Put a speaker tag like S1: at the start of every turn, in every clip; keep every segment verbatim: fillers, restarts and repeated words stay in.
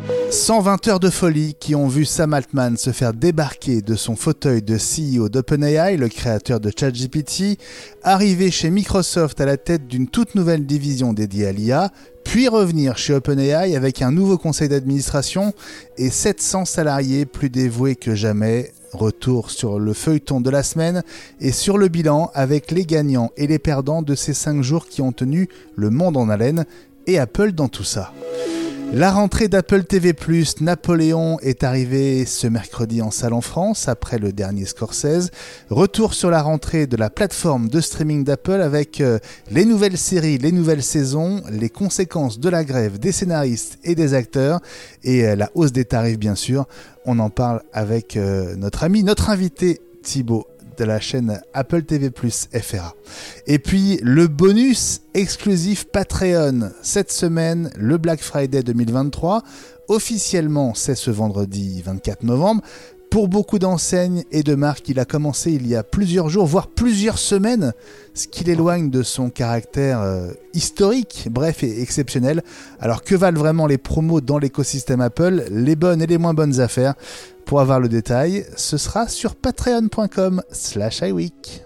S1: cent vingt heures de folie qui ont vu Sam Altman se faire débarquer de son fauteuil de C E O d'OpenAI, le créateur de ChatGPT, arriver chez Microsoft à la tête d'une toute nouvelle division dédiée à l'I A, puis revenir chez OpenAI avec un nouveau conseil d'administration et sept cents salariés plus dévoués que jamais. Retour sur le feuilleton de la semaine et sur le bilan avec les gagnants et les perdants de ces cinq jours qui ont tenu le monde en haleine et Apple dans tout ça. La rentrée d'Apple T V plus, Napoléon est arrivé ce mercredi en salle en France après le dernier Scorsese. Retour sur la rentrée de la plateforme de streaming d'Apple avec euh, les nouvelles séries, les nouvelles saisons, les conséquences de la grève des scénaristes et des acteurs et euh, la hausse des tarifs bien sûr. On en parle avec euh, notre ami, notre invité Thibaut de la chaîne Apple T V plus F R A. Et puis le bonus exclusif Patreon. Cette semaine, le Black Friday deux mille vingt-trois. Officiellement, c'est ce vendredi vingt-quatre novembre. Pour beaucoup d'enseignes et de marques, il a commencé il y a plusieurs jours, voire plusieurs semaines, ce qui l'éloigne de son caractère euh, historique, bref et exceptionnel. Alors que valent vraiment les promos dans l'écosystème Apple, les bonnes et les moins bonnes affaires? Pour avoir le détail, ce sera sur patreon point com slash iweek.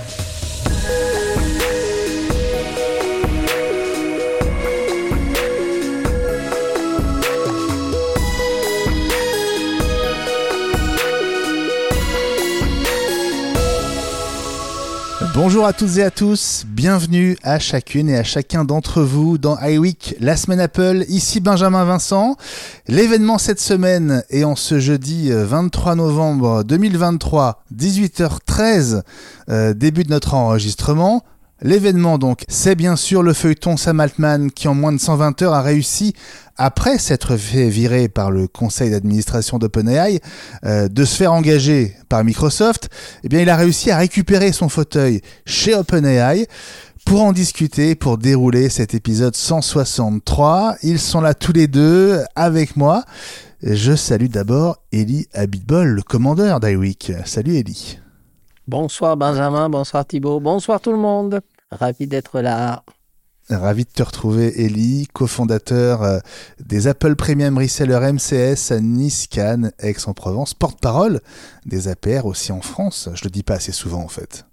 S1: Bonjour à toutes et à tous, bienvenue à chacune et à chacun d'entre vous dans iWeek, la semaine Apple, ici Benjamin Vincent. L'événement cette semaine est en ce jeudi vingt-trois novembre deux mille vingt-trois, dix-huit heures treize, euh, début de notre enregistrement. L'événement donc, c'est bien sûr le feuilleton Sam Altman qui en moins de cent vingt heures a réussi, après s'être fait virer par le conseil d'administration d'OpenAI, euh, de se faire engager par Microsoft. Eh bien, il a réussi à récupérer son fauteuil chez OpenAI. Pour en discuter, pour dérouler cet épisode cent soixante-trois, ils sont là tous les deux avec moi. Je salue d'abord Eli Abitbol, le commandeur d'iWeek. Salut Eli.
S2: Bonsoir Benjamin, bonsoir Thibaut, bonsoir tout le monde. Ravi d'être là.
S1: Ravi de te retrouver Eli, cofondateur euh, des Apple Premium Reseller M C S à Nice, Cannes, Aix-en-Provence, porte-parole des A P R aussi en France. Je le dis pas assez souvent en fait.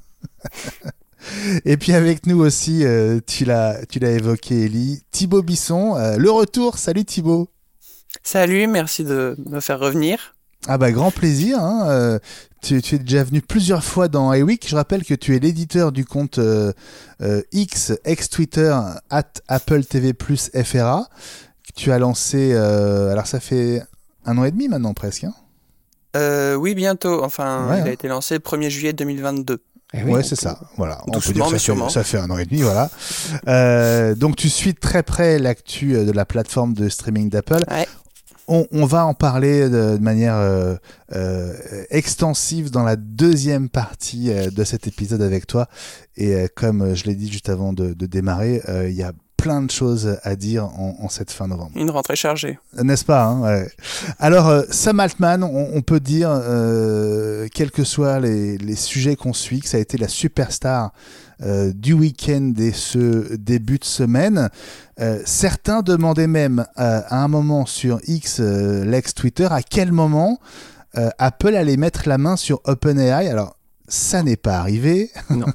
S1: Et puis avec nous aussi, euh, tu l'as, tu l'as évoqué Eli, Thibaut Bisson, euh, le retour. Salut Thibaut.
S3: Salut, merci de me faire revenir.
S1: Ah bah grand plaisir, hein. euh, tu, tu es déjà venu plusieurs fois dans iWeek. Je rappelle que tu es l'éditeur du compte euh, euh, X, ex-Twitter, at Apple T V plus F R A, que tu as lancé, euh, alors ça fait un an et demi maintenant presque. Hein
S3: euh, oui, bientôt, enfin
S1: ouais,
S3: il
S1: hein.
S3: a été lancé premier juillet deux mille vingt-deux.
S1: Eh oui, ouais, c'est ça. Voilà. On peut dire que ça fait, ça fait un an et demi, voilà. euh, donc tu suis de très près l'actu de la plateforme de streaming d'Apple.
S3: Ouais.
S1: On, on va en parler de, de manière euh, euh, extensive dans la deuxième partie euh, de cet épisode avec toi. Et euh, comme je l'ai dit juste avant de, de démarrer, il euh, y a plein de choses à dire en, en cette fin novembre.
S3: Une rentrée chargée.
S1: N'est-ce pas, hein, ouais. Alors, euh, Sam Altman, on, on peut dire, euh, quels que soient les, les sujets qu'on suit, que ça a été la superstar euh, du week-end et ce début de semaine. Euh, certains demandaient même euh, à un moment sur X, euh, l'ex-Twitter, à quel moment euh, Apple allait mettre la main sur OpenAI. Alors, ça n'est pas arrivé.
S2: Non.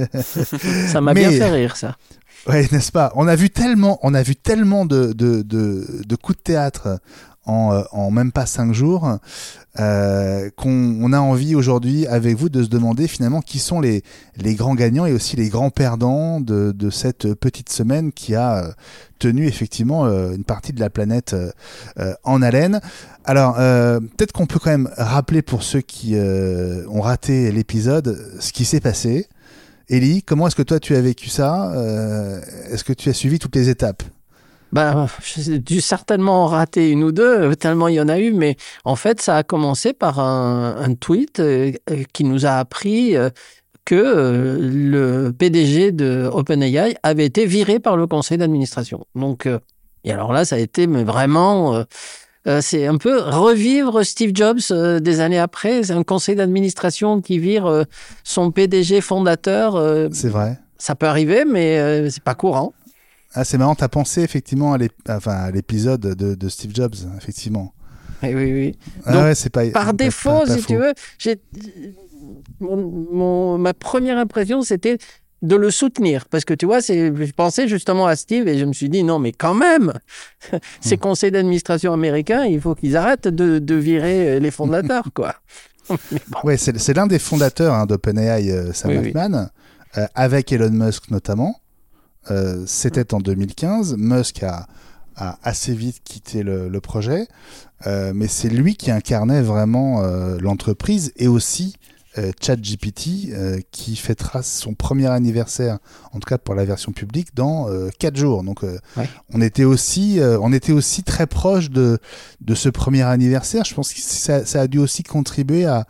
S2: Ça m'a
S1: Mais...
S2: bien fait rire, ça.
S1: Ouais, n'est-ce pas? On a vu tellement, on a vu tellement de, de, de, de coups de théâtre en, en même pas cinq jours euh, qu'on on a envie aujourd'hui avec vous de se demander finalement qui sont les, les grands gagnants et aussi les grands perdants de, de cette petite semaine qui a tenu effectivement euh, une partie de la planète euh, en haleine. Alors euh, peut-être qu'on peut quand même rappeler pour ceux qui euh, ont raté l'épisode ce qui s'est passé. Eli, comment est-ce que toi tu as vécu ça? euh, Est-ce que tu as suivi toutes les étapes?
S2: Ben, j'ai dû certainement en rater une ou deux, tellement il y en a eu, mais en fait, ça a commencé par un, un tweet euh, qui nous a appris euh, que euh, le P D G de OpenAI avait été viré par le conseil d'administration. Donc, euh, et alors là, ça a été mais vraiment... Euh, Euh, c'est un peu revivre Steve Jobs euh, des années après. C'est un conseil d'administration qui vire euh, son P D G fondateur. Euh,
S1: c'est vrai.
S2: Ça peut arriver, mais euh, c'est pas courant.
S1: Ah, c'est marrant, t'as pensé effectivement à, l'ép... enfin, à l'épisode de, de Steve Jobs, effectivement.
S2: Oui, oui, oui.
S1: Ah
S2: Donc,
S1: ouais, c'est pas,
S2: par
S1: pas,
S2: défaut,
S1: pas, pas
S2: si
S1: faux.
S2: tu veux, j'ai... Mon, mon, ma première impression, c'était de le soutenir. Parce que tu vois, c'est, je pensais justement à Steve et je me suis dit, non, mais quand même, ces
S1: Hmm.
S2: conseils d'administration américains, il faut qu'ils arrêtent de, de virer les fondateurs, quoi. Mais bon.
S1: Ouais, c'est, c'est l'un des fondateurs hein, d'OpenAI, euh, Sam
S2: Oui,
S1: Altman, oui. euh, avec Elon Musk notamment. Euh, c'était en deux mille quinze. Musk a, a assez vite quitté le, le projet, euh, mais c'est lui qui incarnait vraiment euh, l'entreprise et aussi euh, ChatGPT euh, qui fêtera son premier anniversaire, en tout cas pour la version publique, dans euh, quatre jours. Donc euh,
S2: Ouais.
S1: on était aussi, euh, on était aussi très proche de de ce premier anniversaire. Je pense que ça, ça a dû aussi contribuer à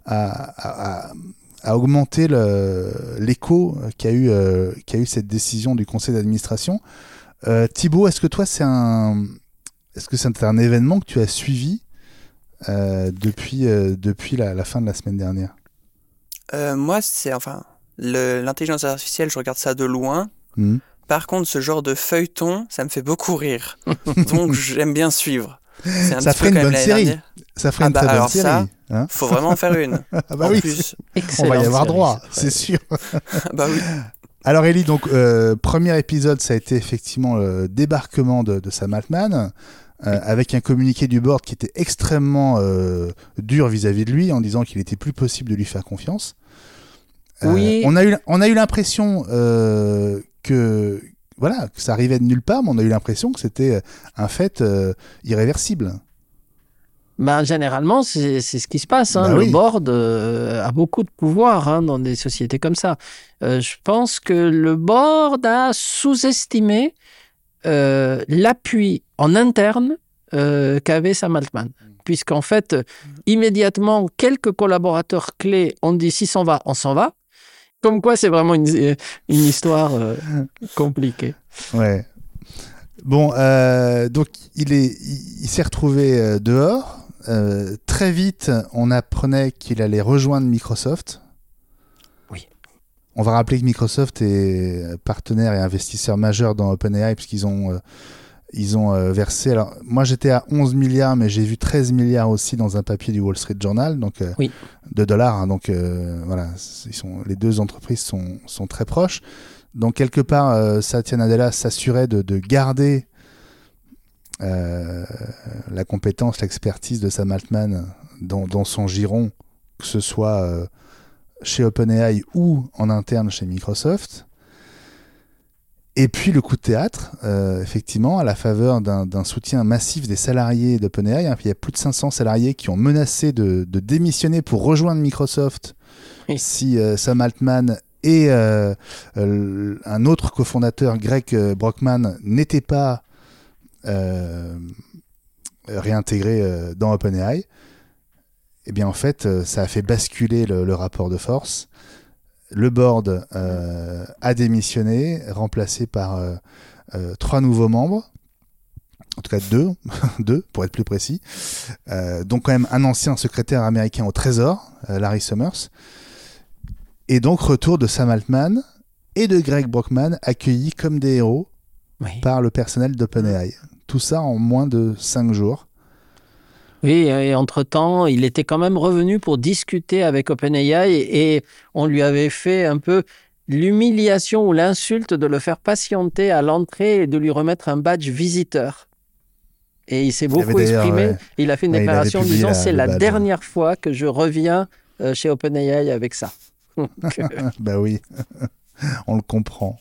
S1: à, à à augmenter le, l'écho qu'a eu, euh, qu'a eu cette décision du conseil d'administration. Euh, Thibaut, est-ce que toi, c'est un, est-ce que c'est un événement que tu as suivi euh, depuis, euh, depuis la, la fin de la semaine dernière?
S3: Euh, moi, c'est enfin le, l'intelligence artificielle, je regarde ça de loin.
S1: Mmh.
S3: Par contre, ce genre de feuilleton, ça me fait beaucoup rire. Donc, j'aime bien suivre. C'est un
S1: Ça
S3: petit
S1: ferait
S3: peu
S1: une
S3: comme
S1: bonne
S3: l'année
S1: série.
S3: dernière.
S1: Ça ferait
S3: Ah
S1: une
S3: bah,
S1: très bonne
S3: alors
S1: série.
S3: ça,
S1: Hein
S3: faut vraiment en faire une.
S1: ah bah
S3: en
S1: oui,
S3: plus.
S1: on va y avoir
S2: série,
S1: droit,
S2: c'est
S1: c'est sûr.
S3: Bah oui.
S1: Alors Ellie, donc euh, premier épisode, ça a été effectivement le débarquement de, de Sam Altman, euh, avec un communiqué du board qui était extrêmement euh, dur vis-à-vis de lui, en disant qu'il était plus possible de lui faire confiance. Euh,
S2: Oui.
S1: On a eu, on a eu l'impression euh, que voilà, que ça arrivait de nulle part, mais on a eu l'impression que c'était un fait euh, irréversible.
S2: Ben, généralement, c'est, c'est ce qui se passe. Hein.
S1: Bah
S2: Le
S1: oui.
S2: board euh, a beaucoup de pouvoir hein, dans des sociétés comme ça. Euh, je pense que le board a sous-estimé euh, l'appui en interne euh, qu'avait Sam Altman. Puisqu'en fait, euh, immédiatement, quelques collaborateurs clés ont dit si s'en va, on s'en va. Comme quoi, c'est vraiment une, une histoire euh, compliquée.
S1: Ouais. Bon, euh, donc il est, il, il s'est retrouvé euh, dehors. Euh, très vite, on apprenait qu'il allait rejoindre Microsoft.
S2: Oui.
S1: On va rappeler que Microsoft est partenaire et investisseur majeur dans OpenAI puisqu'ils ont, euh, ils ont euh, versé. Alors, moi, j'étais à onze milliards, mais j'ai vu treize milliards aussi dans un papier du Wall Street Journal, donc euh,
S2: Oui.
S1: de dollars. Hein, donc euh, voilà, ils sont, les deux entreprises sont, sont très proches. Donc quelque part, euh, Satya Nadella s'assurait de, de garder euh, la compétence, l'expertise de Sam Altman dans, dans son giron, que ce soit euh, chez OpenAI ou en interne chez Microsoft. Et puis le coup de théâtre, euh, effectivement, à la faveur d'un, d'un soutien massif des salariés d'OpenAI, hein, il y a plus de cinq cents salariés qui ont menacé de, de démissionner pour rejoindre Microsoft
S2: Oui.
S1: si euh, Sam Altman et euh, euh, un autre cofondateur, Greg Brockman, n'étaient pas euh, réintégrés euh, dans OpenAI. Et bien en fait, euh, ça a fait basculer le, le rapport de force. Le board euh, a démissionné, remplacé par euh, euh, trois nouveaux membres. En tout cas deux, deux pour être plus précis. Euh, donc quand même un ancien secrétaire américain au Trésor, euh, Larry Summers. Et donc retour de Sam Altman et de Greg Brockman accueillis comme des héros
S2: Oui.
S1: par le personnel d'OpenAI. Tout ça en moins de cinq jours.
S2: Oui, et entre-temps, il était quand même revenu pour discuter avec OpenAI et, et on lui avait fait un peu l'humiliation ou l'insulte de le faire patienter à l'entrée et de lui remettre un badge visiteur. Et il s'est beaucoup
S1: avait d'ailleurs,
S2: exprimé.
S1: ouais.
S2: Il a fait une
S1: Ouais, il avait
S2: déclaration en
S1: publié
S2: disant
S1: la-
S2: c'est
S1: le
S2: la
S1: badge.
S2: dernière fois que je reviens euh, chez OpenAI avec ça. Donc, euh,
S1: Bah oui, on le comprend.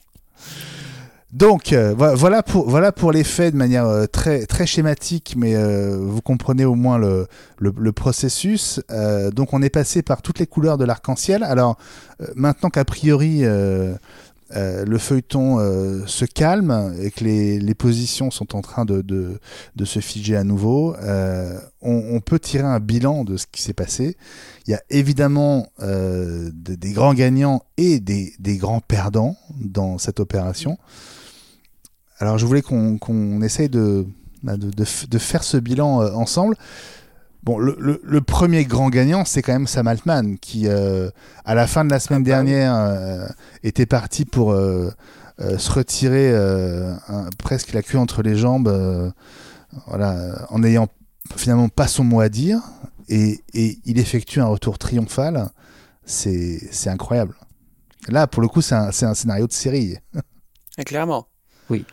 S1: Donc euh, vo- voilà pour voilà pour les faits de manière euh, très très schématique, mais euh, vous comprenez au moins le le, le processus. Euh, donc on est passé par toutes les couleurs de l'arc-en-ciel. Alors euh, maintenant qu'a priori euh, euh, le feuilleton euh, se calme et que les les positions sont en train de de, de se figer à nouveau, euh, on, on peut tirer un bilan de ce qui s'est passé. Il y a évidemment euh, de- des grands gagnants et des, des grands perdants dans cette opération. Alors je voulais qu'on, qu'on essaye de, de, de, de faire ce bilan euh, ensemble. Bon, le, le, le premier grand gagnant, c'est quand même Sam Altman, qui, euh, à la fin de la semaine
S2: Ah bah oui.
S1: dernière, euh, était parti pour euh, euh, se retirer euh, un, presque la queue entre les jambes, euh, voilà, en n'ayant finalement pas son mot à dire, et, et il effectue un retour triomphal. C'est, c'est incroyable. Là, pour le coup, c'est un, c'est un scénario de série.
S3: Et clairement.
S2: Oui.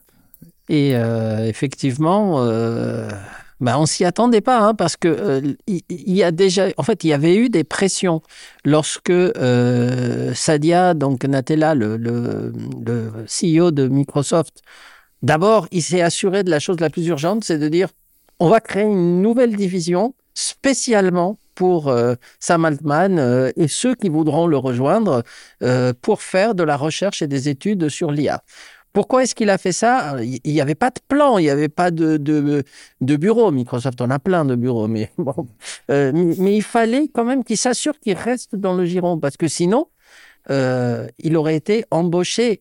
S2: Et euh, effectivement, euh, bah, on s'y attendait pas, hein, parce que euh, il, il y a déjà, en fait, il y avait eu des pressions lorsque euh, Satya, donc Nadella, le, le, le C E O de Microsoft, d'abord, il s'est assuré de la chose la plus urgente, c'est de dire, on va créer une nouvelle division spécialement pour euh, Sam Altman euh, et ceux qui voudront le rejoindre euh, pour faire de la recherche et des études sur l'I A. Pourquoi est-ce qu'il a fait ça? Il n'y avait pas de plan, il n'y avait pas de, de, de bureau. Microsoft en a plein de bureaux, mais bon. Euh, mais, mais il fallait quand même qu'il s'assure qu'il reste dans le giron, parce que sinon, euh, il aurait été embauché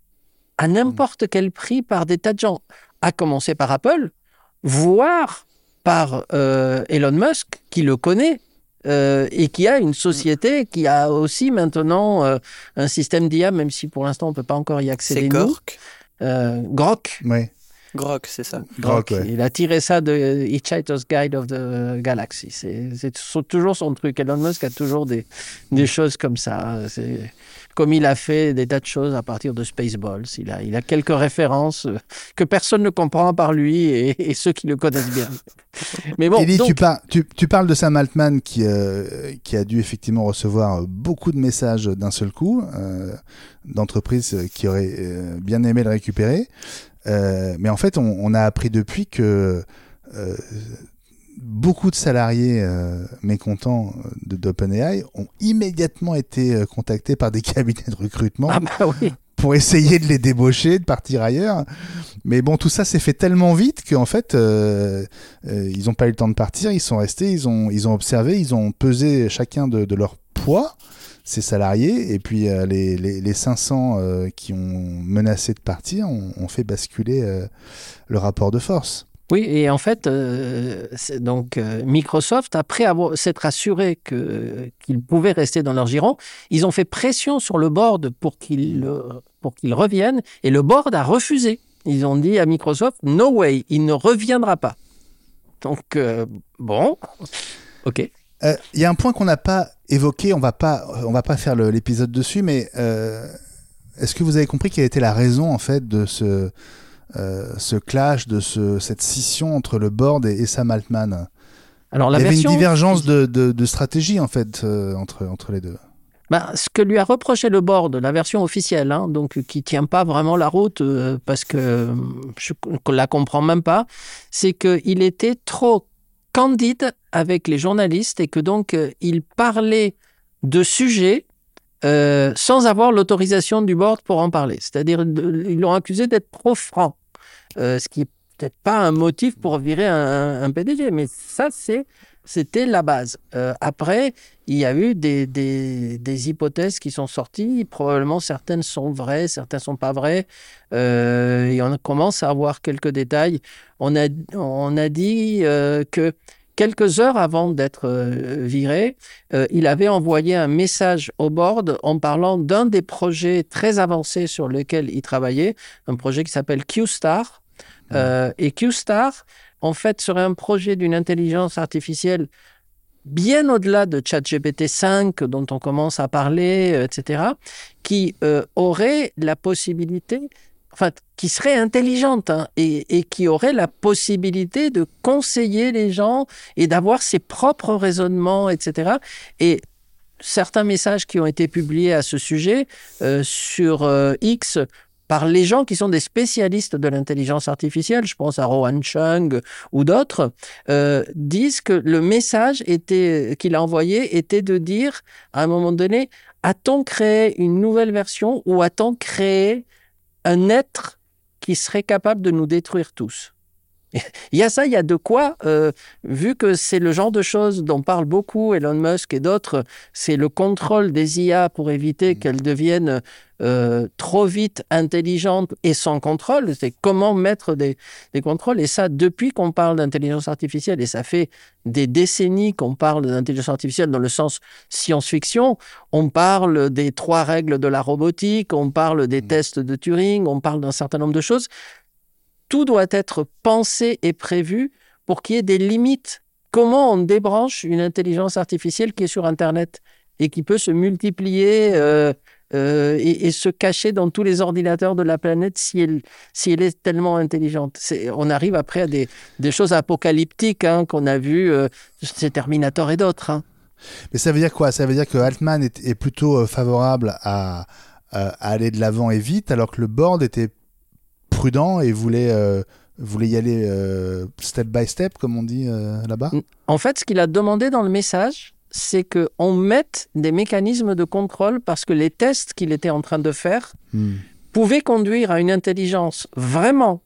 S2: à n'importe quel prix par des tas de gens, à commencer par Apple, voire par euh, Elon Musk, qui le connaît, euh, et qui a une société qui a aussi maintenant euh, un système d'I A, même si pour l'instant on ne peut pas encore y accéder.
S3: C'est
S2: nous.
S3: Grok.
S2: Euh, Grok.
S1: Oui.
S3: Grok, c'est ça.
S1: Grok,
S2: Grok,
S1: ouais.
S2: Il a tiré ça de Hitchhiker's Guide of the Galaxy. C'est, c'est toujours son truc. Elon Musk a toujours des, des choses comme ça. C'est comme il a fait des tas de choses à partir de Spaceballs. Il a, il a quelques références que personne ne comprend à part lui et, et ceux qui le connaissent bien. Mais bon,
S1: Kelly,
S2: donc...
S1: tu, par, tu, tu parles de Sam Altman qui, euh, qui a dû effectivement recevoir beaucoup de messages d'un seul coup, euh, d'entreprises qui auraient euh, bien aimé le récupérer. Euh, mais en fait, on, on a appris depuis que euh, beaucoup de salariés euh, mécontents de, d'OpenAI ont immédiatement été contactés par des cabinets de recrutement
S2: ah bah oui.
S1: pour essayer de les débaucher, de partir ailleurs. Mais bon, tout ça s'est fait tellement vite qu'en fait, euh, euh, ils n'ont pas eu le temps de partir, ils sont restés, ils ont, ils ont observé, ils ont pesé chacun de, de leur poids, ces salariés, et puis euh, les, les, les cinq cents euh, qui ont menacé de partir ont, ont fait basculer euh, le rapport de force.
S2: Oui, et en fait, euh, donc euh, Microsoft, après avoir s'être assuré que qu'ils pouvaient rester dans leur giron, ils ont fait pression sur le board pour qu'il pour qu'il revienne, et le board a refusé. Ils ont dit à Microsoft, no way, il ne reviendra pas. Donc euh, bon, ok.
S1: Il euh, y a un point qu'on n'a pas évoqué, on va pas on va pas faire le, l'épisode dessus, mais euh, est-ce que vous avez compris quelle était la raison en fait de ce Euh, ce clash, de ce, cette scission entre le board et, et Sam Altman?
S2: Alors, la
S1: Il y avait
S2: version...
S1: une divergence de, de, de stratégie en fait euh, entre, entre les deux.
S2: Ben, ce que lui a reproché le board, la version officielle, hein, donc qui tient pas vraiment la route euh, parce que je ne la comprends même pas, c'est qu'il était trop candide avec les journalistes et que donc euh, il parlait de sujets euh, sans avoir l'autorisation du board pour en parler. C'est-à-dire, ils l'ont accusé d'être trop franc. Euh, ce qui n'est peut-être pas un motif pour virer un, un P D G, mais ça, c'est, c'était la base. Euh, après, il y a eu des, des, des hypothèses qui sont sorties. Probablement, certaines sont vraies, certaines ne sont pas vraies. Euh, et on commence à avoir quelques détails. On a, on a dit euh, que quelques heures avant d'être euh, viré, euh, il avait envoyé un message au board en parlant d'un des projets très avancés sur lesquels il travaillait, un projet qui s'appelle Q-Star. Euh, et Q-Star, en fait, serait un projet d'une intelligence artificielle bien au-delà de ChatGPT cinq, dont on commence à parler, et cetera, qui euh, aurait la possibilité, enfin, qui serait intelligente hein, et, et qui aurait la possibilité de conseiller les gens et d'avoir ses propres raisonnements, et cetera. Et certains messages qui ont été publiés à ce sujet euh, sur euh, X par les gens qui sont des spécialistes de l'intelligence artificielle, je pense à Rohan Chung ou d'autres, euh, disent que le message était, qu'il a envoyé était de dire, à un moment donné, a-t-on créé une nouvelle version ou a-t-on créé un être qui serait capable de nous détruire tous? Il y a ça, il y a de quoi, euh, vu que c'est le genre de choses dont parle beaucoup Elon Musk et d'autres, c'est le contrôle des I A pour éviter qu'elles deviennent euh, trop vite intelligentes et sans contrôle. C'est comment mettre des, des contrôles. Et ça, depuis qu'on parle d'intelligence artificielle, et ça fait des décennies qu'on parle d'intelligence artificielle dans le sens science-fiction, on parle des trois règles de la robotique, on parle des tests de Turing, on parle d'un certain nombre de choses. Tout doit être pensé et prévu pour qu'il y ait des limites. Comment on débranche une intelligence artificielle qui est sur Internet et qui peut se multiplier euh, euh, et, et se cacher dans tous les ordinateurs de la planète si elle, si elle est tellement intelligente. C'est, on arrive après à des, des choses apocalyptiques hein, qu'on a vues euh, chez Terminator et d'autres. Hein.
S1: Mais ça veut dire quoi? Ça veut dire que Altman est, est plutôt favorable à, à aller de l'avant et vite, alors que le board était prudent et voulait, euh, voulait y aller euh, step by step, comme on dit euh, là-bas.
S2: En fait, ce qu'il a demandé dans le message, c'est qu'on mette des mécanismes de contrôle parce que les tests qu'il était en train de faire hmm. pouvaient conduire à une intelligence vraiment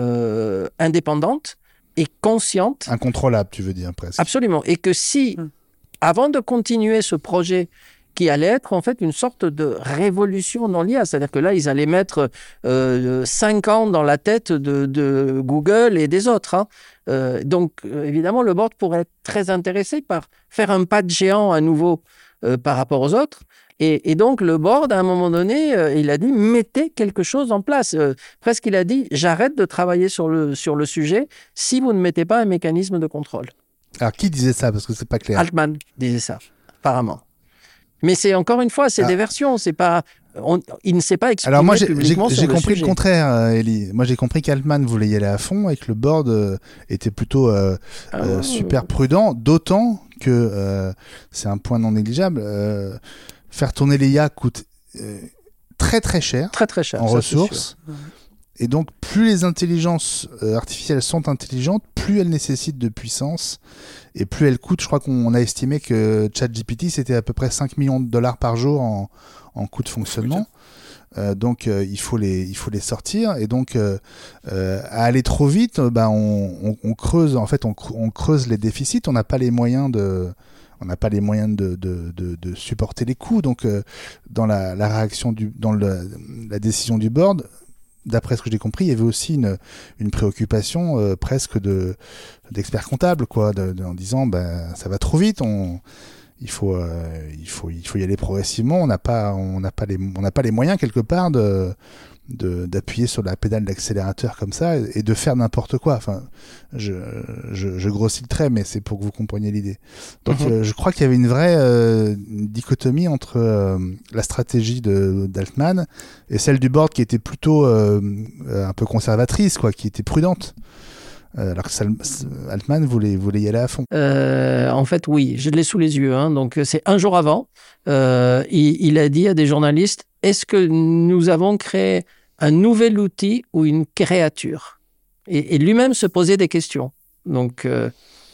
S2: euh, indépendante et consciente.
S1: Incontrôlable, tu veux dire, presque.
S2: Absolument. Et que si, hmm. avant de continuer ce projet qui allait être en fait une sorte de révolution dans l'I A. C'est-à-dire que là, ils allaient mettre euh, cinq ans dans la tête de, de Google et des autres. Hein. Euh, donc, euh, évidemment, le board pourrait être très intéressé par faire un pas de géant à nouveau euh, par rapport aux autres. Et, et donc, le board, à un moment donné, euh, il a dit, mettez quelque chose en place. Euh, presque, il a dit, j'arrête de travailler sur le, sur le sujet si vous ne mettez pas un mécanisme de contrôle.
S1: Alors, qui disait ça? Parce que c'est pas clair.
S2: Altman disait ça, apparemment. Mais c'est encore une fois, c'est ah. des versions, c'est pas, on, il ne s'est pas exprimé
S1: Alors moi, j'ai,
S2: publiquement
S1: j'ai,
S2: sur
S1: j'ai
S2: le
S1: compris
S2: sujet.
S1: le contraire, euh, Elie. Moi, j'ai compris qu'Altman voulait y aller à fond et que le board euh, était plutôt euh, ah, euh, super prudent, d'autant que euh, c'est un point non négligeable. Euh, faire tourner les I A coûte euh, très très cher,
S2: très très cher
S1: en ressources. Et donc, plus les intelligences euh, artificielles sont intelligentes, plus elles nécessitent de puissance et plus elles coûtent. Je crois qu'on a estimé que ChatGPT, c'était à peu près cinq millions de dollars par jour en, en coût de fonctionnement. Euh, donc, euh, il faut les, il faut les sortir. Et donc, euh, euh, à aller trop vite, bah, on, on, on creuse, en fait, on, on creuse les déficits. On n'a pas les moyens de... On n'a pas les moyens de, de, de, de supporter les coûts. Donc, euh, dans la, la réaction du, dans le, la décision du board, d'après ce que j'ai compris, il y avait aussi une, une préoccupation euh, presque de, d'expert comptable, quoi, de, de, en disant ben, ça va trop vite, on, il, faut, euh, il, faut, il faut y aller progressivement, on n'a pas, on n'a pas, les, on n'a pas les moyens quelque part de, de, d'appuyer sur la pédale d'accélérateur comme ça et, et de faire n'importe quoi. Enfin, je, je, je grossis le trait, mais c'est pour que vous compreniez l'idée. Donc, mm-hmm. euh, je crois qu'il y avait une vraie euh, une dichotomie entre euh, la stratégie de, d'Altman et celle du board qui était plutôt euh, un peu conservatrice, quoi, qui était prudente. Euh, alors que Sal- Altman voulait, voulait y aller à fond.
S2: Euh, en fait, oui, je l'ai sous les yeux. Hein, donc, c'est un jour avant. Euh, il, il a dit à des journalistes, est-ce que nous avons créé un nouvel outil ou une créature? Et, et lui-même se posait des questions. Donc, euh...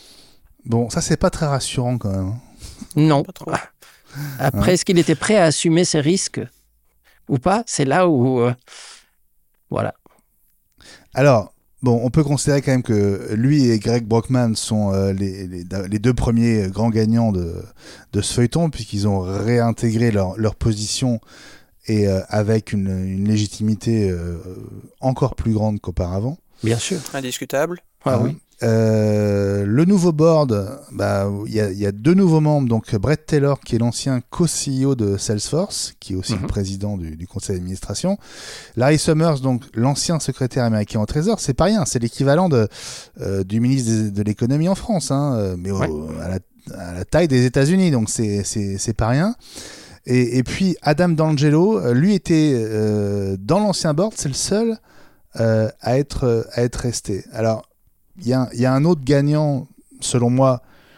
S1: bon, ça, c'est pas très rassurant quand même.
S2: Non. Après, hein? Est-ce qu'il était prêt à assumer ses risques ou pas? C'est là où... Euh... Voilà.
S1: Alors... Bon, on peut considérer quand même que lui et Greg Brockman sont euh, les, les, les deux premiers grands gagnants de, de ce feuilleton, puisqu'ils ont réintégré leur, leur position et euh, avec une, une légitimité euh, encore plus grande qu'auparavant.
S2: Bien sûr.
S3: Indiscutable.
S2: Ah, oui.
S1: Euh, le nouveau board, bah, y a, y a deux nouveaux membres, donc Brett Taylor qui est l'ancien co-C E O de Salesforce, qui est aussi mm-hmm. le président du, du conseil d'administration, Larry Summers, donc l'ancien secrétaire américain au Trésor. C'est pas rien, c'est l'équivalent de, euh, du ministre de, de l'économie en France, hein, mais ouais. au, à, la, à la taille des États-Unis, donc c'est, c'est, c'est pas rien. Et, et puis Adam D'Angelo, lui était euh, dans l'ancien board, c'est le seul euh, à être à être resté. Alors il y a, y a un autre gagnant, selon moi,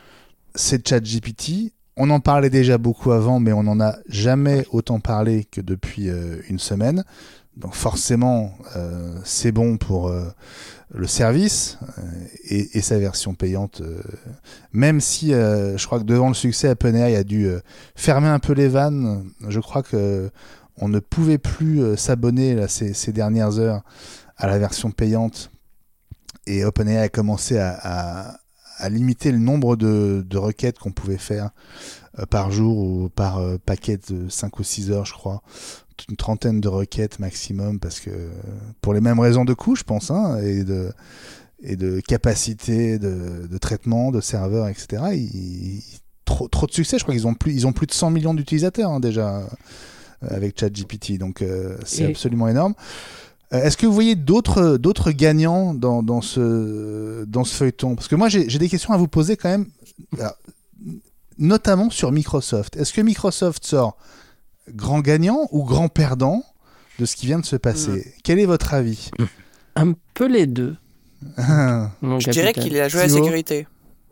S1: c'est ChatGPT. On en parlait déjà beaucoup avant, mais on n'en a jamais autant parlé que depuis euh, une semaine. Donc forcément, euh, c'est bon pour euh, le service euh, et, et sa version payante. Euh, même si euh, je crois que devant le succès, OpenAI a dû euh, fermer un peu les vannes. Je crois que on ne pouvait plus euh, s'abonner là, ces, ces dernières heures à la version payante. et OpenAI a commencé à, à, à limiter le nombre de, de requêtes qu'on pouvait faire euh, par jour ou par euh, paquet de cinq ou six heures, je crois. Une trentaine de requêtes maximum, parce que pour les mêmes raisons de coût, je pense, hein, et de, et de capacité de, de traitement, de serveurs, et cetera. Ils, trop, trop de succès, je crois qu'ils ont plus, ils ont plus de cent millions d'utilisateurs hein, déjà euh, avec ChatGPT, donc euh, c'est et... absolument énorme. Euh, est-ce que vous voyez d'autres, d'autres gagnants dans, dans, ce, dans ce feuilleton ? Parce que moi, j'ai, j'ai des questions à vous poser quand même, alors, notamment sur Microsoft. Est-ce que Microsoft sort grand gagnant ou grand perdant de ce qui vient de se passer ? mmh. Quel est votre avis ?
S2: Un peu les deux.
S3: Je dirais qu'il a joué à la sécurité.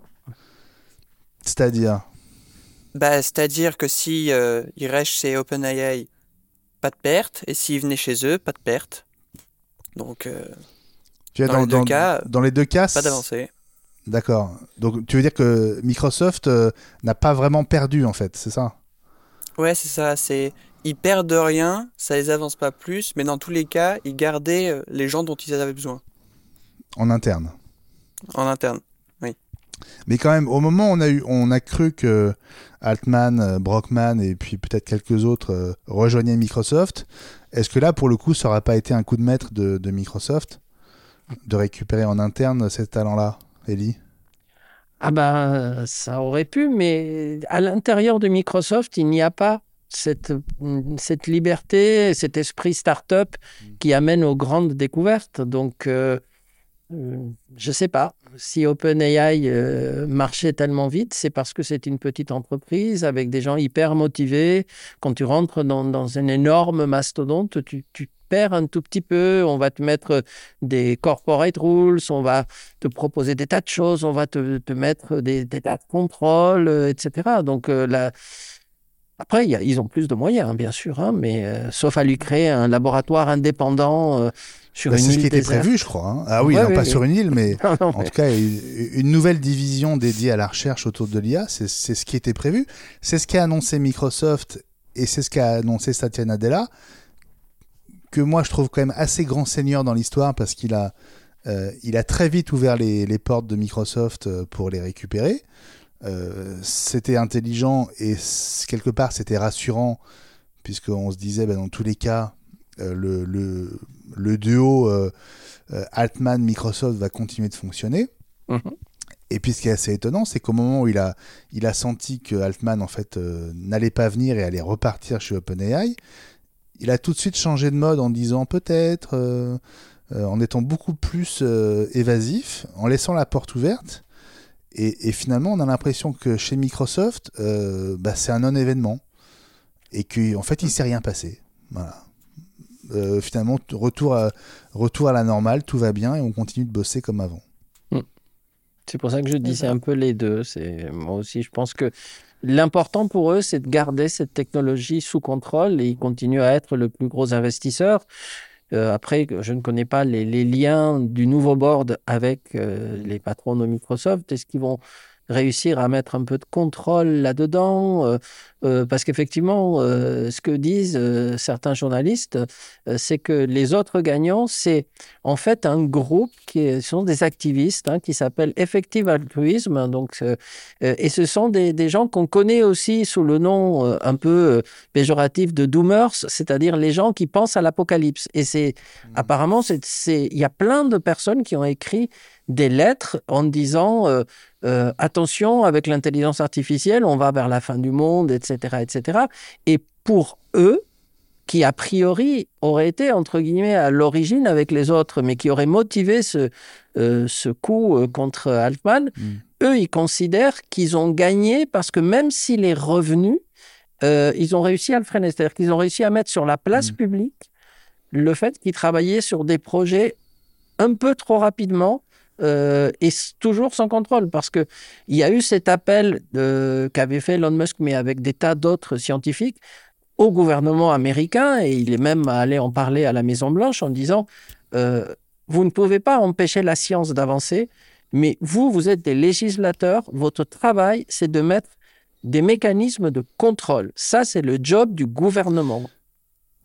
S1: C'est-à-dire
S3: bah, C'est-à-dire que si euh, il reste chez OpenAI, pas de perte, et s'il venait chez eux, pas de perte. Donc, euh,
S1: tu dans, dans, les deux dans, cas, dans les deux cas,
S3: pas d'avancée.
S1: D'accord. Donc, tu veux dire que Microsoft euh, n'a pas vraiment perdu, en fait, c'est ça ?
S3: Ouais, c'est ça. C'est... Ils perdent rien, ça les avance pas plus, mais dans tous les cas, ils gardaient les gens dont ils avaient besoin.
S1: En interne.
S3: En interne, oui.
S1: Mais quand même, au moment où on a, eu, on a cru que Altman, Brockman et puis peut-être quelques autres euh, rejoignaient Microsoft, est-ce que là, pour le coup, ça n'aurait pas été un coup de maître de, de Microsoft de récupérer en interne ces talents-là, Ellie ?
S2: Ah ben, ça aurait pu, mais à l'intérieur de Microsoft, il n'y a pas cette, cette liberté, cet esprit start-up qui amène aux grandes découvertes. Donc, euh, je ne sais pas. Si OpenAI euh, marchait tellement vite, c'est parce que c'est une petite entreprise avec des gens hyper motivés. Quand tu rentres dans, dans un énorme mastodonte, tu, tu perds un tout petit peu. On va te mettre des corporate rules, on va te proposer des tas de choses, on va te, te mettre des, des tas de contrôles, et cetera. Donc, euh, la... Après, y a, ils ont plus de moyens, hein, bien sûr, hein, mais euh, sauf à lui créer un laboratoire indépendant euh, sur
S1: bah,
S2: une
S1: île
S2: île
S1: déserte. C'est ce qui était prévu, je crois. Hein. Ah oui, ouais, non, oui, pas oui. sur une île, mais non, non, en mais... tout cas, une nouvelle division dédiée à la recherche autour de l'I A, c'est, c'est ce qui était prévu. C'est ce qu'a annoncé Microsoft et c'est ce qu'a annoncé Satya Nadella, que moi, je trouve quand même assez grand seigneur dans l'histoire parce qu'il a, euh, il a très vite ouvert les, les portes de Microsoft pour les récupérer. Euh, c'était intelligent et quelque part c'était rassurant puisqu'on se disait bah, dans tous les cas euh, le, le, le duo euh, euh, Altman-Microsoft va continuer de fonctionner. Mmh. Et puis ce qui est assez étonnant, c'est qu'au moment où il a, il a senti que Altman en fait, euh, n'allait pas venir et allait repartir chez OpenAI, il a tout de suite changé de mode en disant peut-être, euh, euh, en étant beaucoup plus euh, évasif, en laissant la porte ouverte. Et, et finalement, on a l'impression que chez Microsoft, euh, bah, c'est un non-événement. Et qu'en fait, il ne s'est rien passé. Voilà. Euh, finalement, retour à, retour à la normale, tout va bien et on continue de bosser comme avant.
S2: C'est pour ça que je dis c'est un peu les deux. C'est, moi aussi, je pense que l'important pour eux, c'est de garder cette technologie sous contrôle et ils continuent à être le plus gros investisseur. Euh, après, je ne connais pas les, les liens du nouveau board avec euh, les patrons de Microsoft. Est-ce qu'ils vont réussir à mettre un peu de contrôle là-dedans euh, euh, parce qu'effectivement, euh, ce que disent euh, certains journalistes, euh, c'est que les autres gagnants, c'est en fait un groupe qui est, sont des activistes hein, qui s'appelle Effective Altruism. Donc, euh, et ce sont des, des gens qu'on connaît aussi sous le nom euh, un peu euh, péjoratif de doomers, c'est-à-dire les gens qui pensent à l'apocalypse. Et c'est mmh. apparemment, c'est, c'est, il y a plein de personnes qui ont écrit des lettres en disant euh, euh, attention, avec l'intelligence artificielle, on va vers la fin du monde, et cetera, et cetera. Et pour eux, qui a priori auraient été entre guillemets à l'origine avec les autres, mais qui auraient motivé ce, euh, ce coup euh, contre Altman, mmh. eux, ils considèrent qu'ils ont gagné parce que même si les revenus, euh, ils ont réussi à le freiner, c'est-à-dire qu'ils ont réussi à mettre sur la place mmh. publique le fait qu'ils travaillaient sur des projets un peu trop rapidement. Euh, et toujours sans contrôle, parce qu'il y a eu cet appel de, qu'avait fait Elon Musk, mais avec des tas d'autres scientifiques, au gouvernement américain, et il est même allé en parler à la Maison-Blanche en disant euh, « Vous ne pouvez pas empêcher la science d'avancer, mais vous, vous êtes des législateurs, votre travail, c'est de mettre des mécanismes de contrôle. Ça, c'est le job du gouvernement. »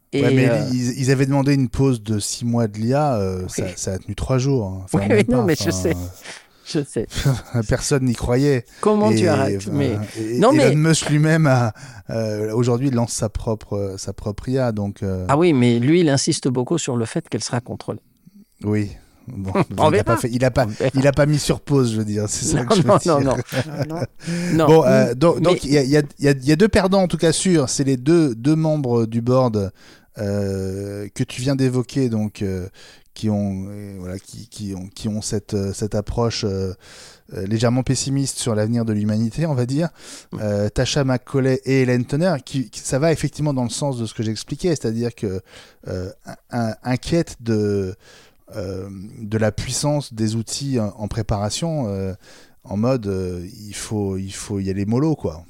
S2: Et
S1: ouais, mais
S2: euh...
S1: ils, ils avaient demandé une pause de six mois de l'I A, euh, oui. ça, ça a tenu trois jours. Hein. Enfin,
S2: oui, oui, non,
S1: pas,
S2: mais
S1: enfin,
S2: je sais. Je sais.
S1: Personne n'y croyait.
S2: Comment
S1: et,
S2: tu arrêtes
S1: euh,
S2: mais...
S1: et,
S2: non,
S1: Elon
S2: mais...
S1: Musk lui-même, a, euh, aujourd'hui, lance sa propre, sa propre I A. Donc, euh...
S2: Ah oui, mais lui, il insiste beaucoup sur le fait qu'elle sera contrôlée.
S1: Oui. Bon,
S2: on
S1: il n'a pas, pas,
S2: pas,
S1: pas mis sur pause, je veux dire. C'est ça
S2: non,
S1: que je veux
S2: non,
S1: dire.
S2: Non, non, non.
S1: Bon, euh, donc,
S2: mais...
S1: donc il y, y, y, y a deux perdants, en tout cas sûrs. C'est les deux, deux membres du board euh, que tu viens d'évoquer, donc euh, qui ont, euh, voilà, qui, qui ont, qui ont cette, cette approche euh, légèrement pessimiste sur l'avenir de l'humanité, on va dire. Euh, Tasha McCauley et Hélène Toner, qui, qui, ça va effectivement dans le sens de ce que j'expliquais, c'est-à-dire que euh, un, inquiète de Euh, de la puissance des outils en, en préparation, euh, en mode euh, il faut il faut y aller mollo, quoi.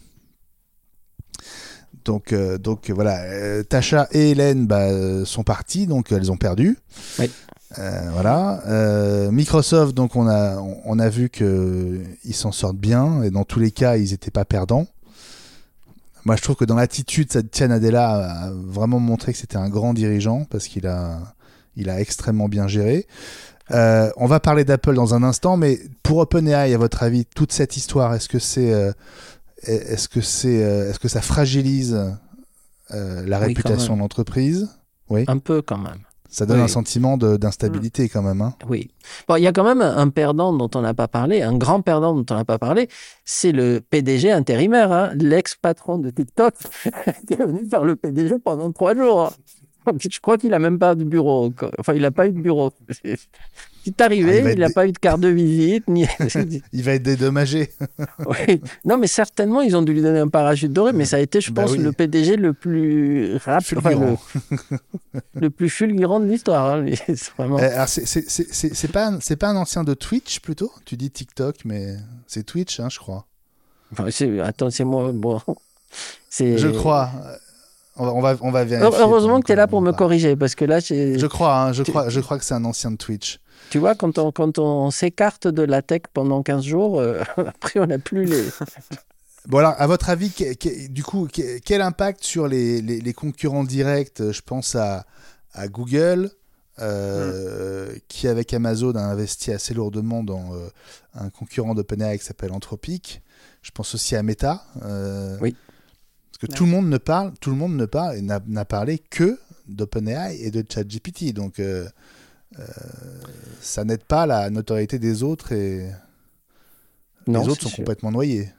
S1: Donc euh, donc voilà, euh, Tasha et Hélène bah, sont parties, donc elles ont perdu.
S2: Oui.
S1: Euh, voilà. Euh, Microsoft, donc on a on, on a vu que ils s'en sortent bien et dans tous les cas ils étaient pas perdants. Moi je trouve que dans l'attitude, Satya Nadella a vraiment montré que c'était un grand dirigeant parce qu'il a Il a extrêmement bien géré. Euh, on va parler d'Apple dans un instant, mais pour OpenAI, à votre avis, toute cette histoire, est-ce que c'est, euh, est-ce que c'est, euh, est-ce que ça fragilise euh, la
S2: oui,
S1: réputation de l'entreprise ? Oui.
S2: Un peu quand même.
S1: Ça donne
S2: oui.
S1: un sentiment de, d'instabilité mmh. quand même. Hein.
S2: Oui. Bon, il y a quand même un perdant dont on n'a pas parlé, un grand perdant dont on n'a pas parlé, c'est le P D G intérimaire, hein, l'ex-patron de TikTok, qui est venu faire le P D G pendant trois jours. Je crois qu'il n'a même pas de bureau. Enfin, il n'a pas eu de bureau. Il est arrivé, ah, il n'a dé... pas eu de carte de visite. Ni...
S1: il va être dédommagé.
S2: Oui. Non, mais certainement, ils ont dû lui donner un parachute doré, mais ça a été, je bah pense, oui. le P D G le plus rapide, enfin, le... le plus fulgurant de l'histoire. Hein. C'est, vraiment...
S1: euh, c'est, c'est, c'est, c'est, c'est, pas un, c'est pas un ancien de Twitch, plutôt ? Tu dis TikTok, mais c'est Twitch, hein, je crois.
S2: Enfin, c'est... Attends, c'est moi. Bon. C'est...
S1: Je crois. On va, on va vérifier.
S2: Heureusement que tu es là pour me corriger, parce que là, j'ai...
S1: Je crois, hein, je, tu... crois, je crois que c'est un ancien de Twitch.
S2: Tu vois, quand on, quand on s'écarte de la tech pendant quinze jours, euh, après, on n'a plus les...
S1: Bon, alors, à votre avis, que, que, du coup, que, quel impact sur les, les, les concurrents directs ? Je pense à, à Google, euh, mm. qui, avec Amazon, a investi assez lourdement dans euh, un concurrent d'OpenAI qui s'appelle Anthropic. Je pense aussi à Meta. Euh,
S2: oui.
S1: Parce que ouais. tout le monde ne parle, tout le monde ne parle et n'a, n'a parlé que d'OpenAI et de ChatGPT. Donc, euh, euh, ça n'aide pas la notoriété des autres et non, les autres sont sûr. complètement noyés.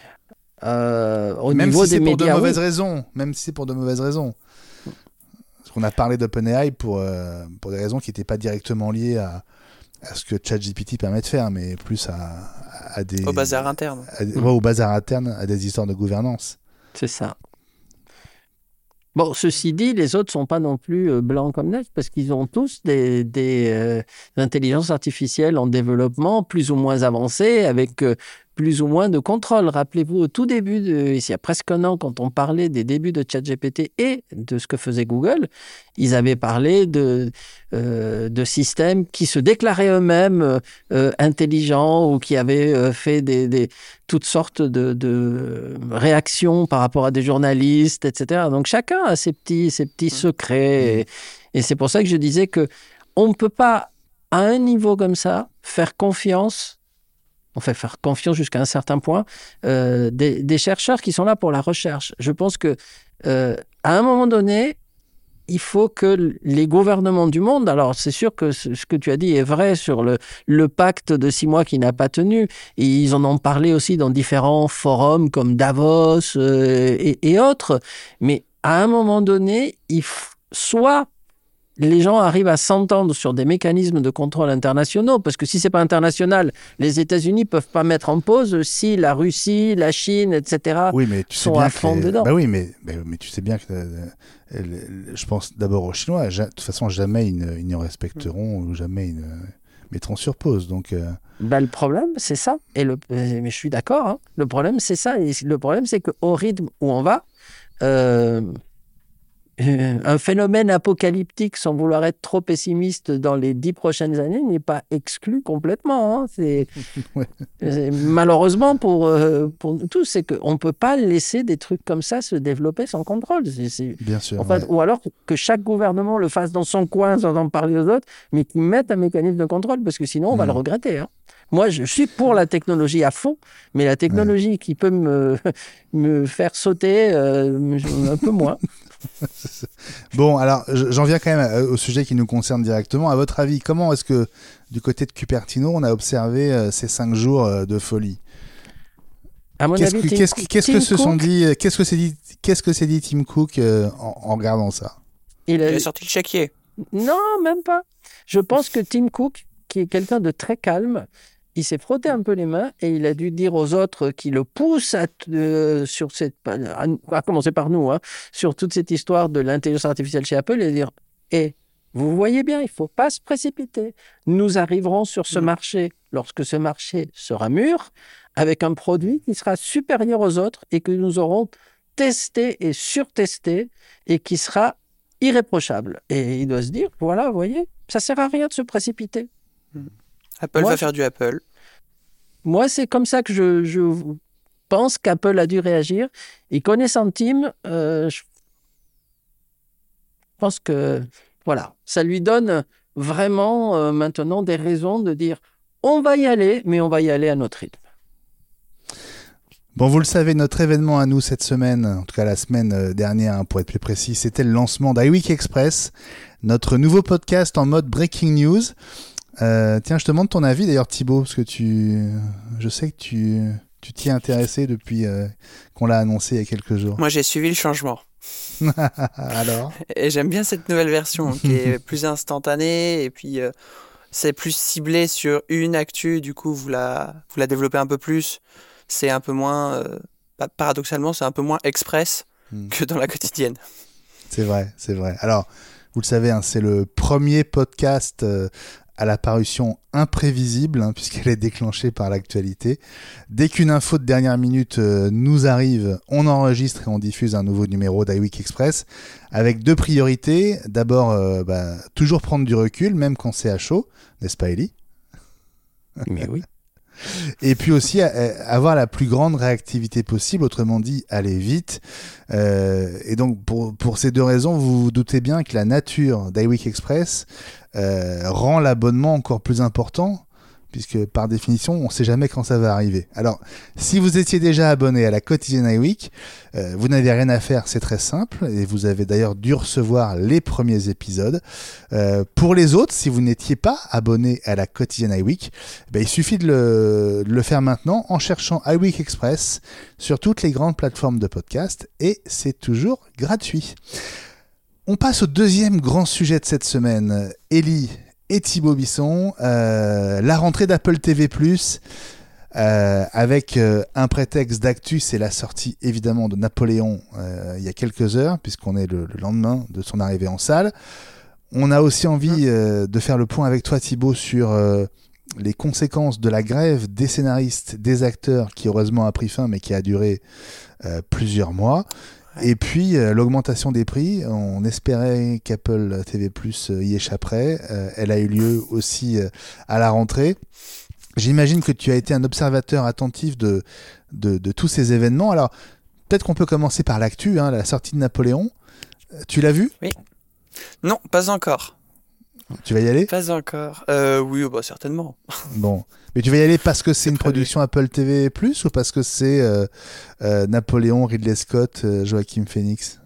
S2: Euh, au
S1: même
S2: niveau
S1: si
S2: des
S1: c'est pour
S2: médias,
S1: de mauvaises
S2: oui.
S1: raisons, même si c'est pour de mauvaises raisons. Parce qu'on a parlé d'OpenAI pour euh, pour des raisons qui n'étaient pas directement liées à à ce que ChatGPT permet de faire, mais plus à, à des
S3: au bazar interne.
S1: À, mmh. ouais, au bazar interne, à des histoires de gouvernance.
S2: C'est ça. Bon, ceci dit, les autres ne sont pas non plus euh, blancs comme neige parce qu'ils ont tous des, des euh, intelligences artificielles en développement plus ou moins avancées avec euh, plus ou moins de contrôle. Rappelez-vous, au tout début, de, il y a presque un an, quand on parlait des débuts de ChatGPT et de ce que faisait Google, ils avaient parlé de, euh, de systèmes qui se déclaraient eux-mêmes euh, intelligents ou qui avaient euh, fait des, des, toutes sortes de, de réactions par rapport à des journalistes, et cetera. Donc chacun a ses petits, ses petits secrets. Et, et c'est pour ça que je disais qu'on ne peut pas, à un niveau comme ça, faire confiance on fait faire confiance jusqu'à un certain point, euh, des, des chercheurs qui sont là pour la recherche. Je pense que euh, à un moment donné, il faut que les gouvernements du monde, alors c'est sûr que ce, ce que tu as dit est vrai sur le, le pacte de six mois qui n'a pas tenu, et ils en ont parlé aussi dans différents forums comme Davos euh, et, et autres, mais à un moment donné, il faut soit les gens arrivent à s'entendre sur des mécanismes de contrôle internationaux, parce que si c'est pas international, les États-Unis peuvent pas mettre en pause si la Russie, la Chine, et cetera
S1: oui, mais tu sais
S2: sont
S1: bien
S2: à fond
S1: les...
S2: dedans.
S1: Bah oui, mais, mais, mais tu sais bien que euh, euh, je pense d'abord aux Chinois. De toute façon, jamais ils ne, ils ne respecteront ou jamais ils ne mettront sur pause. Donc, euh...
S2: bah, le problème, c'est ça. Et le... Mais je suis d'accord. Hein. Le problème, c'est ça. Et le problème, c'est qu'au rythme où on va, euh... euh, un phénomène apocalyptique, sans vouloir être trop pessimiste, dans les dix prochaines années n'est pas exclu complètement. Hein. C'est,
S1: Ouais.
S2: c'est- malheureusement pour, euh, pour nous tous, c'est qu'on ne peut pas laisser des trucs comme ça se développer sans contrôle. C'est, c'est-
S1: Bien sûr.
S2: Enfin,
S1: ouais.
S2: ou alors que chaque gouvernement le fasse dans son coin sans en parler aux autres, mais qu'il mette un mécanisme de contrôle, parce que sinon on va
S1: Mm.
S2: le regretter. Hein. Moi, je suis pour la technologie à fond, mais la technologie qui peut me, me faire sauter, euh, un peu moins.
S1: Bon, alors je- j'en viens quand même à- au sujet qui nous concerne directement. À votre avis, comment est-ce que du côté de Cupertino, on a observé euh, ces cinq jours euh, de folie?
S2: À mon
S1: Qu'est-ce
S2: avis,
S1: que,
S2: Tim-
S1: qu'est-ce que, qu'est-ce
S2: Tim
S1: que se sont
S2: Cook,
S1: dit, euh, qu'est-ce que s'est dit, qu'est-ce que s'est dit Tim Cook euh, en, en regardant ça?
S2: il
S3: Il
S2: a-
S3: a sorti le chéquier.
S2: Non, même pas. Je pense que Tim Cook, qui est quelqu'un de très calme, il s'est frotté un peu les mains et il a dû dire aux autres qui le poussent à, t- euh, sur cette, à, à commencer par nous, hein, sur toute cette histoire de l'intelligence artificielle chez Apple, et dire, eh, vous voyez bien, il faut pas se précipiter. Nous arriverons sur ce
S3: Mm.
S2: marché lorsque ce marché sera mûr, avec un produit qui sera supérieur aux autres et que nous aurons testé et surtesté et qui sera irréprochable. Et il doit se dire, voilà, vous voyez, ça sert à rien de se précipiter.
S3: Apple
S2: Moi,
S3: va
S2: je-
S3: faire du Apple.
S2: Moi, c'est comme ça que je, je pense qu'Apple a dû réagir. Et connaissant Tim, euh, je pense que, voilà, ça lui donne vraiment euh, maintenant des raisons de dire, on va y aller, mais on va y aller à notre rythme.
S1: Bon, vous le savez, notre événement à nous cette semaine, en tout cas la semaine euh, dernière, hein, pour être plus précis, c'était le lancement d'iWeek Express, notre nouveau podcast en mode breaking news. Euh, tiens, je te demande ton avis d'ailleurs, Thibaut, parce que tu, je sais que tu, tu t'y es intéressé depuis euh, qu'on l'a annoncé il y a quelques jours.
S3: Moi, j'ai suivi le changement.
S1: Alors,
S3: Et j'aime bien cette nouvelle version qui est plus instantanée et puis euh, c'est plus ciblé sur une actu. Du coup, vous la, vous la développez un peu plus. C'est un peu moins, euh, bah, paradoxalement, c'est un peu moins express
S1: Hmm.
S3: que dans la quotidienne.
S1: c'est vrai, c'est vrai. Alors, vous le savez, hein, c'est le premier podcast euh, à la parution imprévisible, hein, puisqu'elle est déclenchée par l'actualité. Dès qu'une info de dernière minute euh, nous arrive, on enregistre et on diffuse un nouveau numéro d'iWeek Express avec deux priorités. D'abord, euh, bah, toujours prendre du recul, même quand c'est à chaud, n'est-ce pas, Ellie?
S2: Mais oui.
S1: Et puis aussi euh, avoir la plus grande réactivité possible, autrement dit aller vite. Euh, et donc pour, pour ces deux raisons, vous vous doutez bien que la nature d'iWeek Express euh, rend l'abonnement encore plus important, puisque par définition, on ne sait jamais quand ça va arriver. Alors, si vous étiez déjà abonné à la quotidienne iWeek, euh, vous n'avez rien à faire, c'est très simple, et vous avez d'ailleurs dû recevoir les premiers épisodes. Euh, pour les autres, si vous n'étiez pas abonné à la quotidienne iWeek, ben, il suffit de le, de le faire maintenant en cherchant iWeek Express sur toutes les grandes plateformes de podcast, et c'est toujours gratuit. On passe au deuxième grand sujet de cette semaine. Ellie et Thibaut Bisson, euh, la rentrée d'Apple T V plus, euh, avec euh, un prétexte d'actu, c'est la sortie évidemment de Napoléon euh, il y a quelques heures, puisqu'on est le, le lendemain de son arrivée en salle. On a aussi envie euh, de faire le point avec toi, Thibaut, sur euh, les conséquences de la grève des scénaristes, des acteurs, qui heureusement a pris fin, mais qui a duré euh, plusieurs mois. Et puis euh, l'augmentation des prix, on espérait qu'Apple T V plus euh, y échapperait. Euh, elle a eu lieu aussi euh, à la rentrée. J'imagine que tu as été un observateur attentif de, de, de tous ces événements. Alors peut-être qu'on peut commencer par l'actu, hein, la sortie de Napoléon. Euh, Tu l'as vu?
S3: Non, pas encore.
S1: Tu vas y aller?
S3: Pas encore. Euh, oui, bah, certainement.
S1: Bon. Mais tu vas y aller parce que c'est
S3: C'est
S1: une
S3: prévu.
S1: production Apple T V plus ou parce que c'est euh, euh, Napoléon, Ridley Scott, euh, Joaquin Phoenix?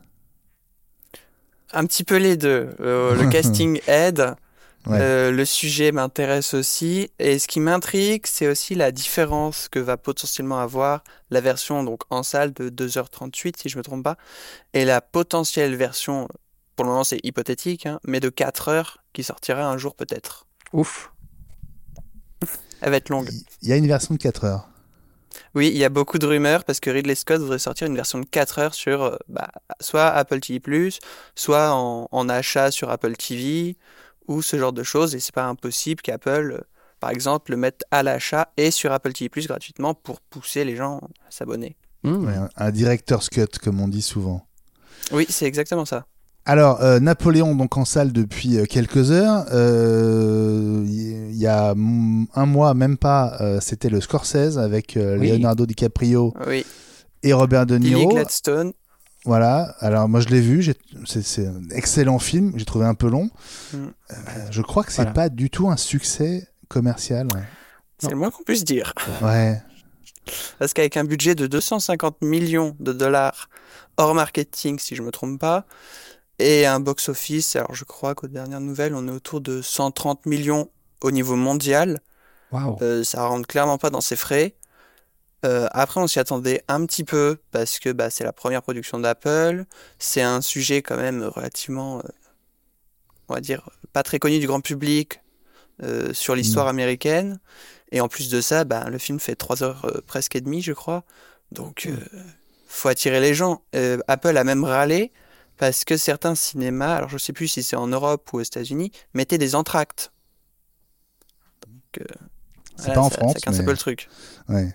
S3: Un petit peu les deux. Euh, le casting aide.
S1: Ouais.
S3: Euh, le sujet m'intéresse aussi. Et ce qui m'intrigue, c'est aussi la différence que va potentiellement avoir la version donc en salle de deux heures trente-huit, si je me trompe pas, et la potentielle version, pour le moment c'est hypothétique, hein, mais de quatre heures qui sortira un jour peut-être.
S2: Ouf.
S3: Elle va être longue.
S1: Il y a une version de quatre heures.
S3: Oui, il y a beaucoup de rumeurs parce que Ridley Scott voudrait sortir une version de quatre heures sur euh, bah, soit Apple T V plus, soit en, en achat sur Apple T V, ou ce genre de choses. Et c'est pas impossible qu'Apple, euh, par exemple, le mette à l'achat et sur Apple T V plus gratuitement pour pousser les gens à s'abonner.
S2: Mmh.
S1: Ouais, un, un director's cut, comme on dit souvent.
S3: Oui, c'est exactement ça.
S1: Alors, euh, Napoléon, donc en salle depuis euh, quelques heures. Il euh, y, y a m- un mois, même pas, euh, c'était le Scorsese avec euh,
S2: Oui.
S1: Leonardo DiCaprio
S3: Oui.
S1: et Robert De
S3: Lily
S1: Niro.
S3: Gladstone.
S1: Voilà. Alors, moi, je l'ai vu. J'ai... C'est, c'est un excellent film. J'ai trouvé un peu long.
S3: Mm.
S1: Euh, je crois que c'est
S2: Voilà.
S1: pas du tout un succès commercial.
S3: C'est
S2: Non.
S3: le moins qu'on puisse dire.
S1: Ouais.
S3: Parce qu'avec un budget de deux cent cinquante millions de dollars hors marketing, si je me trompe pas, et un box-office, alors je crois qu'aux dernières nouvelles, on est autour de cent trente millions au niveau mondial.
S2: Waouh.
S3: Euh, ça rentre clairement pas dans ses frais. Euh, après, on s'y attendait un petit peu parce que bah, c'est la première production d'Apple. C'est un sujet quand même relativement, euh, on va dire, pas très connu du grand public euh, sur l'histoire
S1: Mm.
S3: américaine. Et en plus de ça, bah, le film fait trois heures euh, presque et demie, je crois. Donc, euh, faut attirer les gens. Euh, Apple a même râlé parce que certains cinémas, alors je sais plus si c'est en Europe ou aux États-Unis, mettaient des entr'actes. Donc, euh,
S1: C'est
S3: voilà,
S1: pas en
S3: ça,
S1: France,
S3: ça quince
S1: mais-
S3: un peu le truc.
S1: Ouais.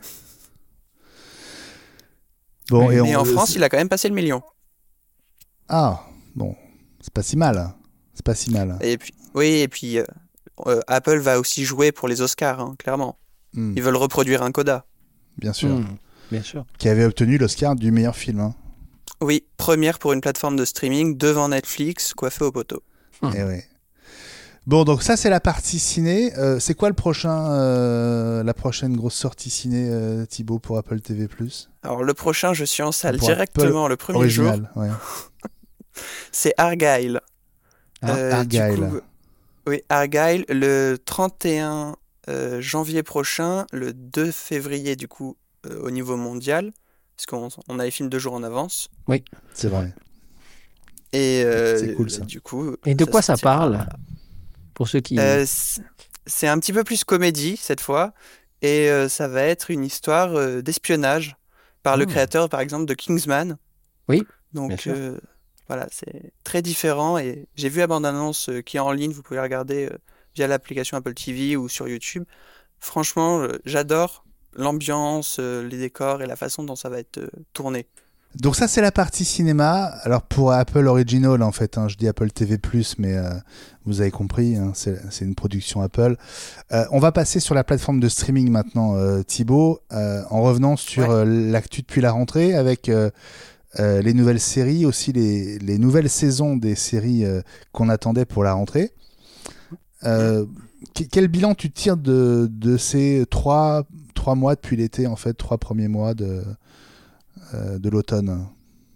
S1: Bon,
S2: Oui,
S1: et
S3: Mais
S1: on-
S3: en France,
S1: c'est-
S3: il a quand même passé le million.
S1: Ah, bon. C'est pas si mal. C'est pas si mal.
S3: Et puis, oui, et puis euh, euh, Apple va aussi jouer pour les Oscars, hein, clairement.
S1: Mm,
S3: Ils veulent reproduire un coda.
S1: bien sûr.
S2: Hmm, bien sûr.
S1: Qui avait obtenu l'Oscar du meilleur film. Hein.
S3: Oui, première pour une plateforme de streaming devant Netflix, coiffé au poteau.
S2: Hmm.
S1: Eh ouais. Bon, donc ça c'est la partie ciné. Euh, c'est quoi le prochain, euh, la prochaine grosse sortie ciné, euh, Thibaut, pour Apple T V plus?
S3: Alors le prochain, je suis en salle
S1: Pour
S3: directement le premier jour.
S1: Original, ouais.
S3: C'est Argyle.
S2: Ah,
S3: Euh, du
S1: Argyle.
S3: coup, oui, Argyle, le trente et un euh, janvier prochain, le deux février, du coup, euh, au niveau mondial, parce qu'on on a les films deux jours en avance.
S1: C'est vrai.
S3: Et euh,
S1: C'est cool, ça.
S3: du coup.
S2: Et de quoi ça
S3: sortira-
S2: parle pour ceux qui.
S3: Euh, c'est c'est un petit peu plus comédie cette fois, et euh, ça va être une histoire euh, d'espionnage par le
S2: Ah.
S3: créateur, par exemple, de Kingsman.
S2: Oui, bien
S3: Donc
S2: sûr.
S3: euh, voilà, c'est très différent. Et j'ai vu la bande-annonce euh, qui est en ligne, vous pouvez la regarder euh, via l'application Apple T V ou sur YouTube. Franchement, euh, j'adore l'ambiance, euh, les décors et la façon dont ça va être euh, tourné.
S1: Donc ça c'est la partie cinéma. Alors pour Apple Original en fait, hein, je dis Apple T V plus, mais euh, vous avez compris, hein, c'est, c'est une production Apple. Euh, on va passer sur la plateforme de streaming maintenant, euh, Thibaut, euh, en revenant sur
S3: Ouais.
S1: euh, l'actu depuis la rentrée avec euh, euh, les nouvelles séries, aussi les, les nouvelles saisons des séries euh, qu'on attendait pour la rentrée. Euh, que- quel bilan tu tires de, de ces trois, trois mois depuis l'été, en fait, trois premiers mois de, euh, de l'automne?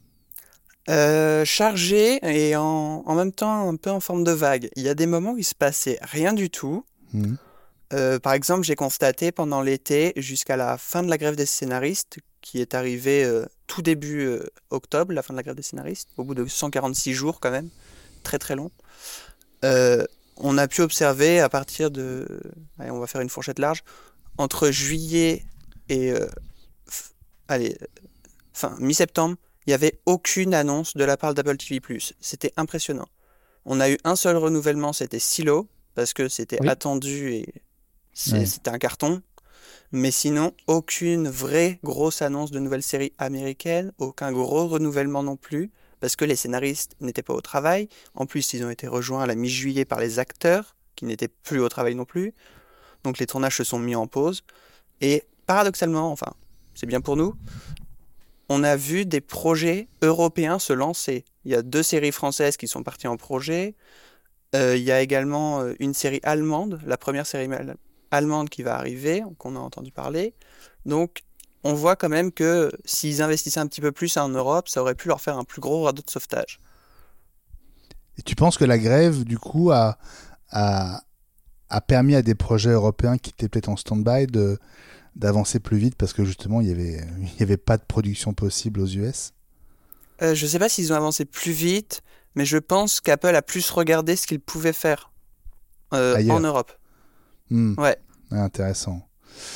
S3: Euh, chargé et en, en même temps un peu en forme de vague. Il y a des moments où il se passait rien du tout.
S1: Mhm.
S3: Euh, par exemple, j'ai constaté pendant l'été, jusqu'à la fin de la grève des scénaristes, qui est arrivée euh, tout début euh, octobre, la fin de la grève des scénaristes, au bout de cent quarante-six jours quand même, très très long, euh, on a pu observer à partir de, allez, on va faire une fourchette large, entre juillet et euh, f- allez, fin mi-septembre, il n'y avait aucune annonce de la part d'Apple T V plus. C'était impressionnant. On a eu un seul renouvellement, c'était Silo, parce que c'était
S2: Oui.
S3: attendu et c'est-
S1: Ouais.
S3: c'était un carton. Mais sinon, aucune vraie grosse annonce de nouvelle série américaine, aucun gros renouvellement non plus, parce que les scénaristes n'étaient pas au travail. En plus, ils ont été rejoints à la mi-juillet par les acteurs, qui n'étaient plus au travail non plus. Donc les tournages se sont mis en pause. Et paradoxalement, enfin, c'est bien pour nous, on a vu des projets européens se lancer. Il y a deux séries françaises qui sont parties en projet. Euh, il y a également euh, une série allemande, la première série al- allemande qui va arriver, qu'on a entendu parler. Donc, on voit quand même que s'ils investissaient un petit peu plus en Europe, ça aurait pu leur faire un plus gros radeau de sauvetage.
S1: Et tu penses que la grève, du coup, a, a, a permis à des projets européens qui étaient peut-être en stand-by de, d'avancer plus vite parce que justement, il n'y avait, il y avait pas de production possible aux U S?
S3: Euh, je ne sais pas s'ils ont avancé plus vite, mais je pense qu'Apple a plus regardé ce qu'il pouvait faire euh,
S1: Ailleurs.
S3: en Europe.
S1: Hmm.
S3: Ouais.
S1: Ouais, intéressant.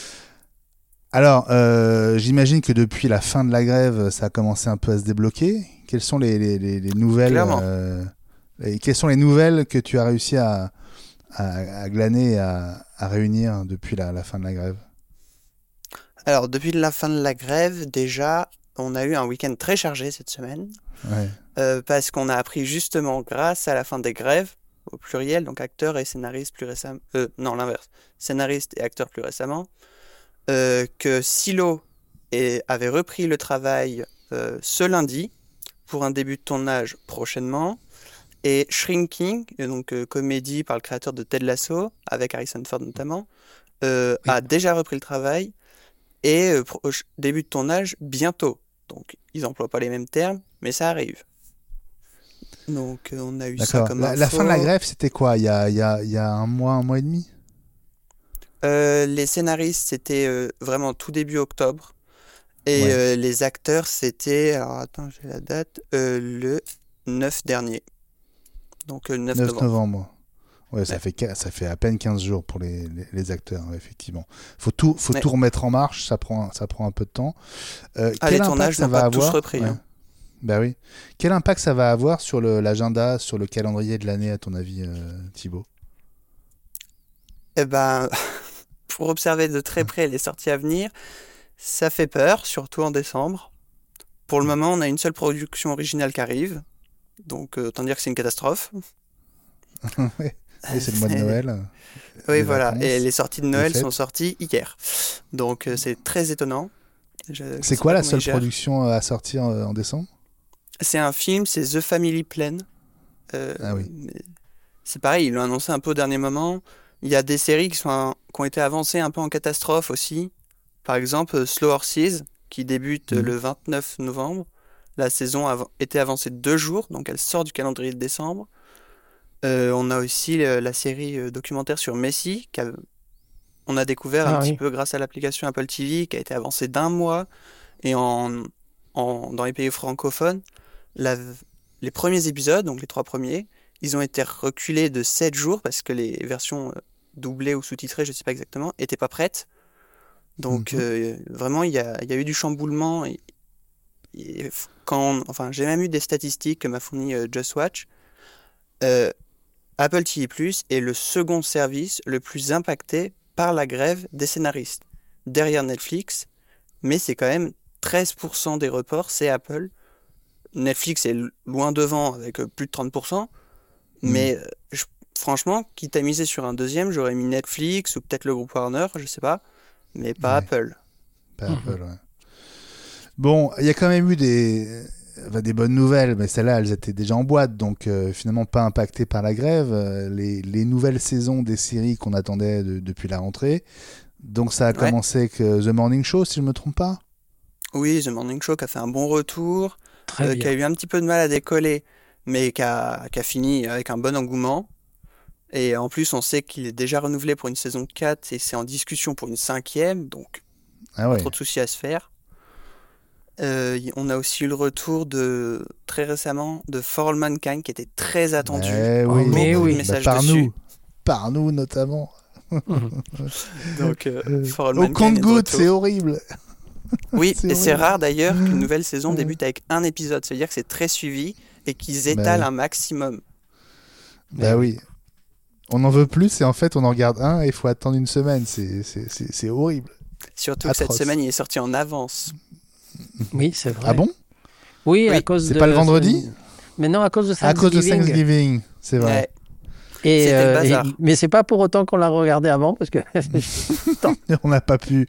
S1: Alors, euh, j'imagine que depuis la fin de la grève, ça a commencé un peu à se débloquer. Quelles sont les, les, les, les nouvelles
S3: Clairement.
S1: euh, et quelles sont les nouvelles que tu as réussi à, à, à glaner et à, à réunir depuis la, la fin de la grève?
S3: Alors, depuis la fin de la grève, déjà, on a eu un week-end très chargé cette semaine,
S1: Ouais.
S3: euh, parce qu'on a appris justement, grâce à la fin des grèves, au pluriel, donc acteurs et scénaristes plus récemment, euh, non l'inverse, scénaristes et acteurs plus récemment, euh, que Silo est- avait repris le travail euh, ce lundi pour un début de tournage prochainement, et Shrinking, et donc euh, comédie par le créateur de Ted Lasso, avec Harrison Ford notamment, euh,
S2: Oui.
S3: a déjà repris le travail et euh, pro- ch- début de tournage bientôt. Donc ils emploient pas les mêmes termes, mais ça arrive. Donc euh, on a eu ça
S1: D'accord.
S3: comme
S1: La, la fin de la
S3: info.
S1: grève, c'était quoi? Il y a, il y a, il y a un mois, un mois et demi?
S3: Euh, les scénaristes, c'était euh, vraiment tout début octobre. Et
S1: Ouais.
S3: euh, les acteurs, c'était, alors attends, j'ai la date, euh, le neuf dernier. Donc euh, le neuf
S1: neuf
S3: novembre.
S1: novembre. Ouais, ça
S3: Ouais.
S1: fait, qua- ça fait à peine quinze jours pour les, les, les acteurs, ouais, effectivement. Faut tout, faut
S3: Ouais.
S1: tout remettre en marche, ça prend, ça prend un peu de temps. Euh,
S3: Ah,
S1: quel
S3: les
S1: impact
S3: tournages
S1: ça
S3: n'ont
S1: va
S3: pas tous
S1: avoir?
S3: repris,
S1: Ouais.
S3: hein.
S1: Bah oui. Quel impact ça va avoir sur le- l'agenda, sur le calendrier de l'année, à ton avis, euh, Thibaut?
S3: Eh ben, pour observer de très près les sorties à venir, ça fait peur, surtout en décembre. Pour le moment, on a une seule production originale qui arrive. Donc, euh, autant dire que c'est une catastrophe.
S1: Ouais. Oui, c'est le mois de Noël,
S3: Oui,
S1: les
S3: voilà. Et
S1: vacances,
S3: les sorties de
S1: les
S3: Noël sont
S1: fêtes.
S3: sorties hier. Donc, euh, c'est très étonnant. Je, je
S1: C'est
S3: sais
S1: quoi
S3: pas
S1: la
S3: comment
S1: seule
S3: ils gèrent.
S1: production euh, à sortir euh, en décembre?
S3: C'est un film, c'est The Family Plan. Euh,
S1: Ah oui.
S3: mais c'est pareil, ils l'ont annoncé un peu au dernier moment. Il y a des séries qui sont, qui ont été avancées un peu en catastrophe aussi. Par exemple, euh, Slow Horses, qui débute euh,
S1: Mhm.
S3: le vingt-neuf novembre. La saison a av- été avancée de deux jours, donc elle sort du calendrier de décembre. Euh, on a aussi euh, la série euh, documentaire sur Messi, qu'a- on a découvert un
S2: Ah
S3: petit
S2: oui.
S3: peu grâce à l'application Apple T V, qui a été avancée d'un mois. Et en, en- dans les pays francophones, la- les premiers épisodes, donc les trois premiers, ils ont été reculés de sept jours parce que les versions euh, doublées ou sous-titrées, je ne sais pas exactement, n'étaient pas prêtes. Donc
S1: Mhm.
S3: euh, vraiment, il y a, il y a eu du chamboulement. Et, et f- quand, enfin, j'ai même eu des statistiques que m'a fourni euh, Just Watch. Euh, Apple T V Plus est le second service le plus impacté par la grève des scénaristes, derrière Netflix, mais c'est quand même treize pour cent des reports, c'est Apple. Netflix est l- loin devant avec euh, plus de trente pour cent,
S1: Mhm.
S3: mais euh, je- franchement, quitte à miser sur un deuxième, j'aurais mis Netflix ou peut-être le groupe Warner, je sais pas, mais pas
S1: Ouais,
S3: Apple.
S1: pas
S2: Mhm.
S1: Apple, ouais. Bon, il y a quand même eu des, enfin, des bonnes nouvelles, mais celles-là, elles étaient déjà en boîte, donc euh, finalement pas impactées par la grève. Euh, les, les nouvelles saisons des séries qu'on attendait de- depuis la rentrée. Donc ça a
S3: Ouais.
S1: commencé avec euh, The Morning Show, si je me trompe pas.
S3: Oui, The Morning Show qui a fait un bon retour,
S2: Très
S3: euh, qui a
S2: bien.
S3: eu un petit peu de mal à décoller, mais qui a, qui a fini avec un bon engouement. Et en plus, on sait qu'il est déjà renouvelé pour une saison quatre et c'est en discussion pour une cinquième, donc
S1: Ah
S3: pas
S1: ouais.
S3: trop de soucis à se faire. Euh, y- on a aussi eu le retour de très récemment de For All Mankind qui était très attendu.
S1: Eh
S2: Oh,
S1: oui,
S2: mais
S3: Beaucoup de
S2: oui.
S1: bah,
S3: messages
S1: par
S3: dessus.
S1: nous, par nous notamment.
S2: Mhm.
S3: Donc euh,
S1: Euh,
S3: For All
S1: Au
S3: Mankind est de
S1: compte-gouttes, c'est
S3: retour.
S1: horrible.
S3: Oui,
S1: C'est
S3: et c'est
S1: horrible.
S3: rare d'ailleurs qu'une nouvelle saison
S1: Ouais.
S3: débute avec un épisode. Ça veut dire que c'est très suivi et qu'ils
S1: Bah
S3: étalent
S1: oui.
S3: un maximum.
S1: Bah
S2: Eh
S1: oui. On en veut plus et en fait on en regarde un et il faut attendre une semaine. C'est, c'est, c'est, c'est horrible.
S3: Surtout que cette
S1: Atroce.
S3: semaine, il est sorti en avance.
S2: Oui, c'est vrai.
S1: Ah bon?
S2: Oui, à
S3: Oui,
S2: cause
S1: C'est
S2: de.
S1: pas le vendredi?
S2: Mais non, à cause de
S1: À cause de
S2: Thanksgiving.
S1: Thanksgiving, c'est vrai.
S3: Ouais,
S2: Et,
S3: c'était le
S2: euh, et-
S3: bazar.
S2: mais c'est pas pour autant qu'on l'a regardé avant, parce que.
S1: On n'a pas pu.